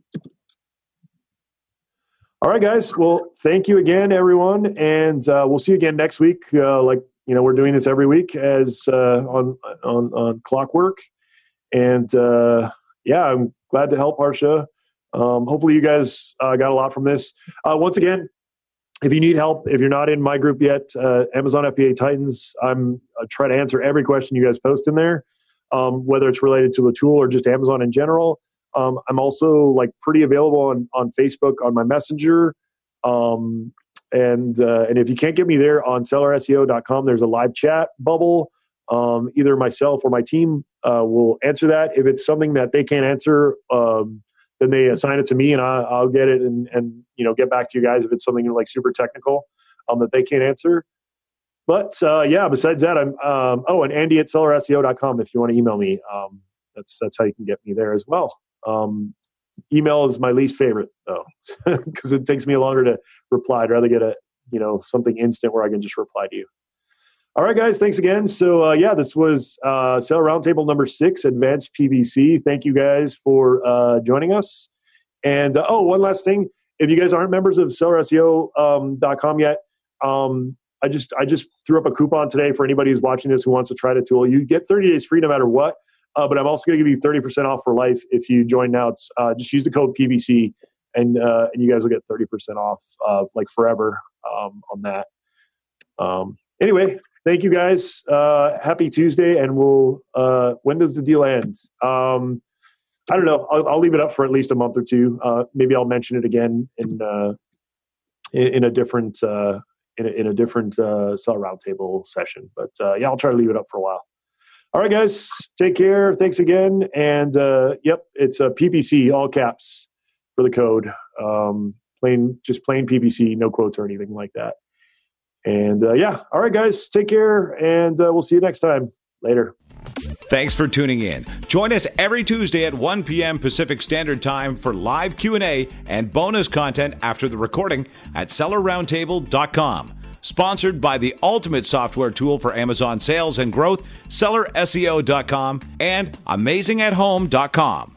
All right, guys. Well, thank you again, everyone. And uh, we'll see you again next week. Uh, like, you know, we're doing this every week as uh, on, on, on Clockwork. And uh, yeah, I'm glad to help Harsha. Um, hopefully you guys uh, got a lot from this. Uh, once again, if you need help, if you're not in my group yet, uh, Amazon F B A Titans, I'm I try to answer every question you guys post in there, um, whether it's related to the tool or just Amazon in general. Um, I'm also like pretty available on, on Facebook on my Messenger. Um, and, uh, and if you can't get me there on seller S E O dot com, there's a live chat bubble. Um, either myself or my team uh, will answer that. If it's something that they can't answer, um, then they assign it to me and I, I'll get it and, and, you know, get back to you guys if it's something like super technical um, that they can't answer. But uh, yeah, besides that, I'm, um, oh, and Andy at seller S E O dot com if you want to email me. Um, that's, that's how you can get me there as well. Um, email is my least favorite though, because it takes me longer to reply. I'd rather get a, you know, something instant where I can just reply to you. All right, guys, thanks again. So uh, yeah, this was uh, Seller Roundtable number six, Advanced P P C. Thank you guys for uh, joining us. And uh, oh, one last thing. If you guys aren't members of seller S E O dot com yet, um, I just I just threw up a coupon today for anybody who's watching this who wants to try the tool. You get thirty days free no matter what. Uh, but I'm also going to give you thirty percent off for life if you join now. It's uh, just use the code P B C, and uh, and you guys will get thirty percent off, uh, like forever, um, on that. Um, anyway, thank you guys. Uh, happy Tuesday, and we'll. Uh, when does the deal end? Um, I don't know. I'll, I'll leave it up for at least a month or two. Uh, maybe I'll mention it again in uh, in, in a different uh, in a, in a different uh, Seller Roundtable session. But uh, yeah, I'll try to leave it up for a while. All right, guys, take care. Thanks again. And uh, yep, it's a P P C, all caps for the code. Um, plain, just plain P P C, no quotes or anything like that. And uh, yeah, all right, guys, take care, and uh, we'll see you next time. Later. Thanks for tuning in. Join us every Tuesday at one p m Pacific Standard Time for live Q and A and bonus content after the recording at seller roundtable dot com. Sponsored by the ultimate software tool for Amazon sales and growth, seller S E O dot com and amazing at home dot com.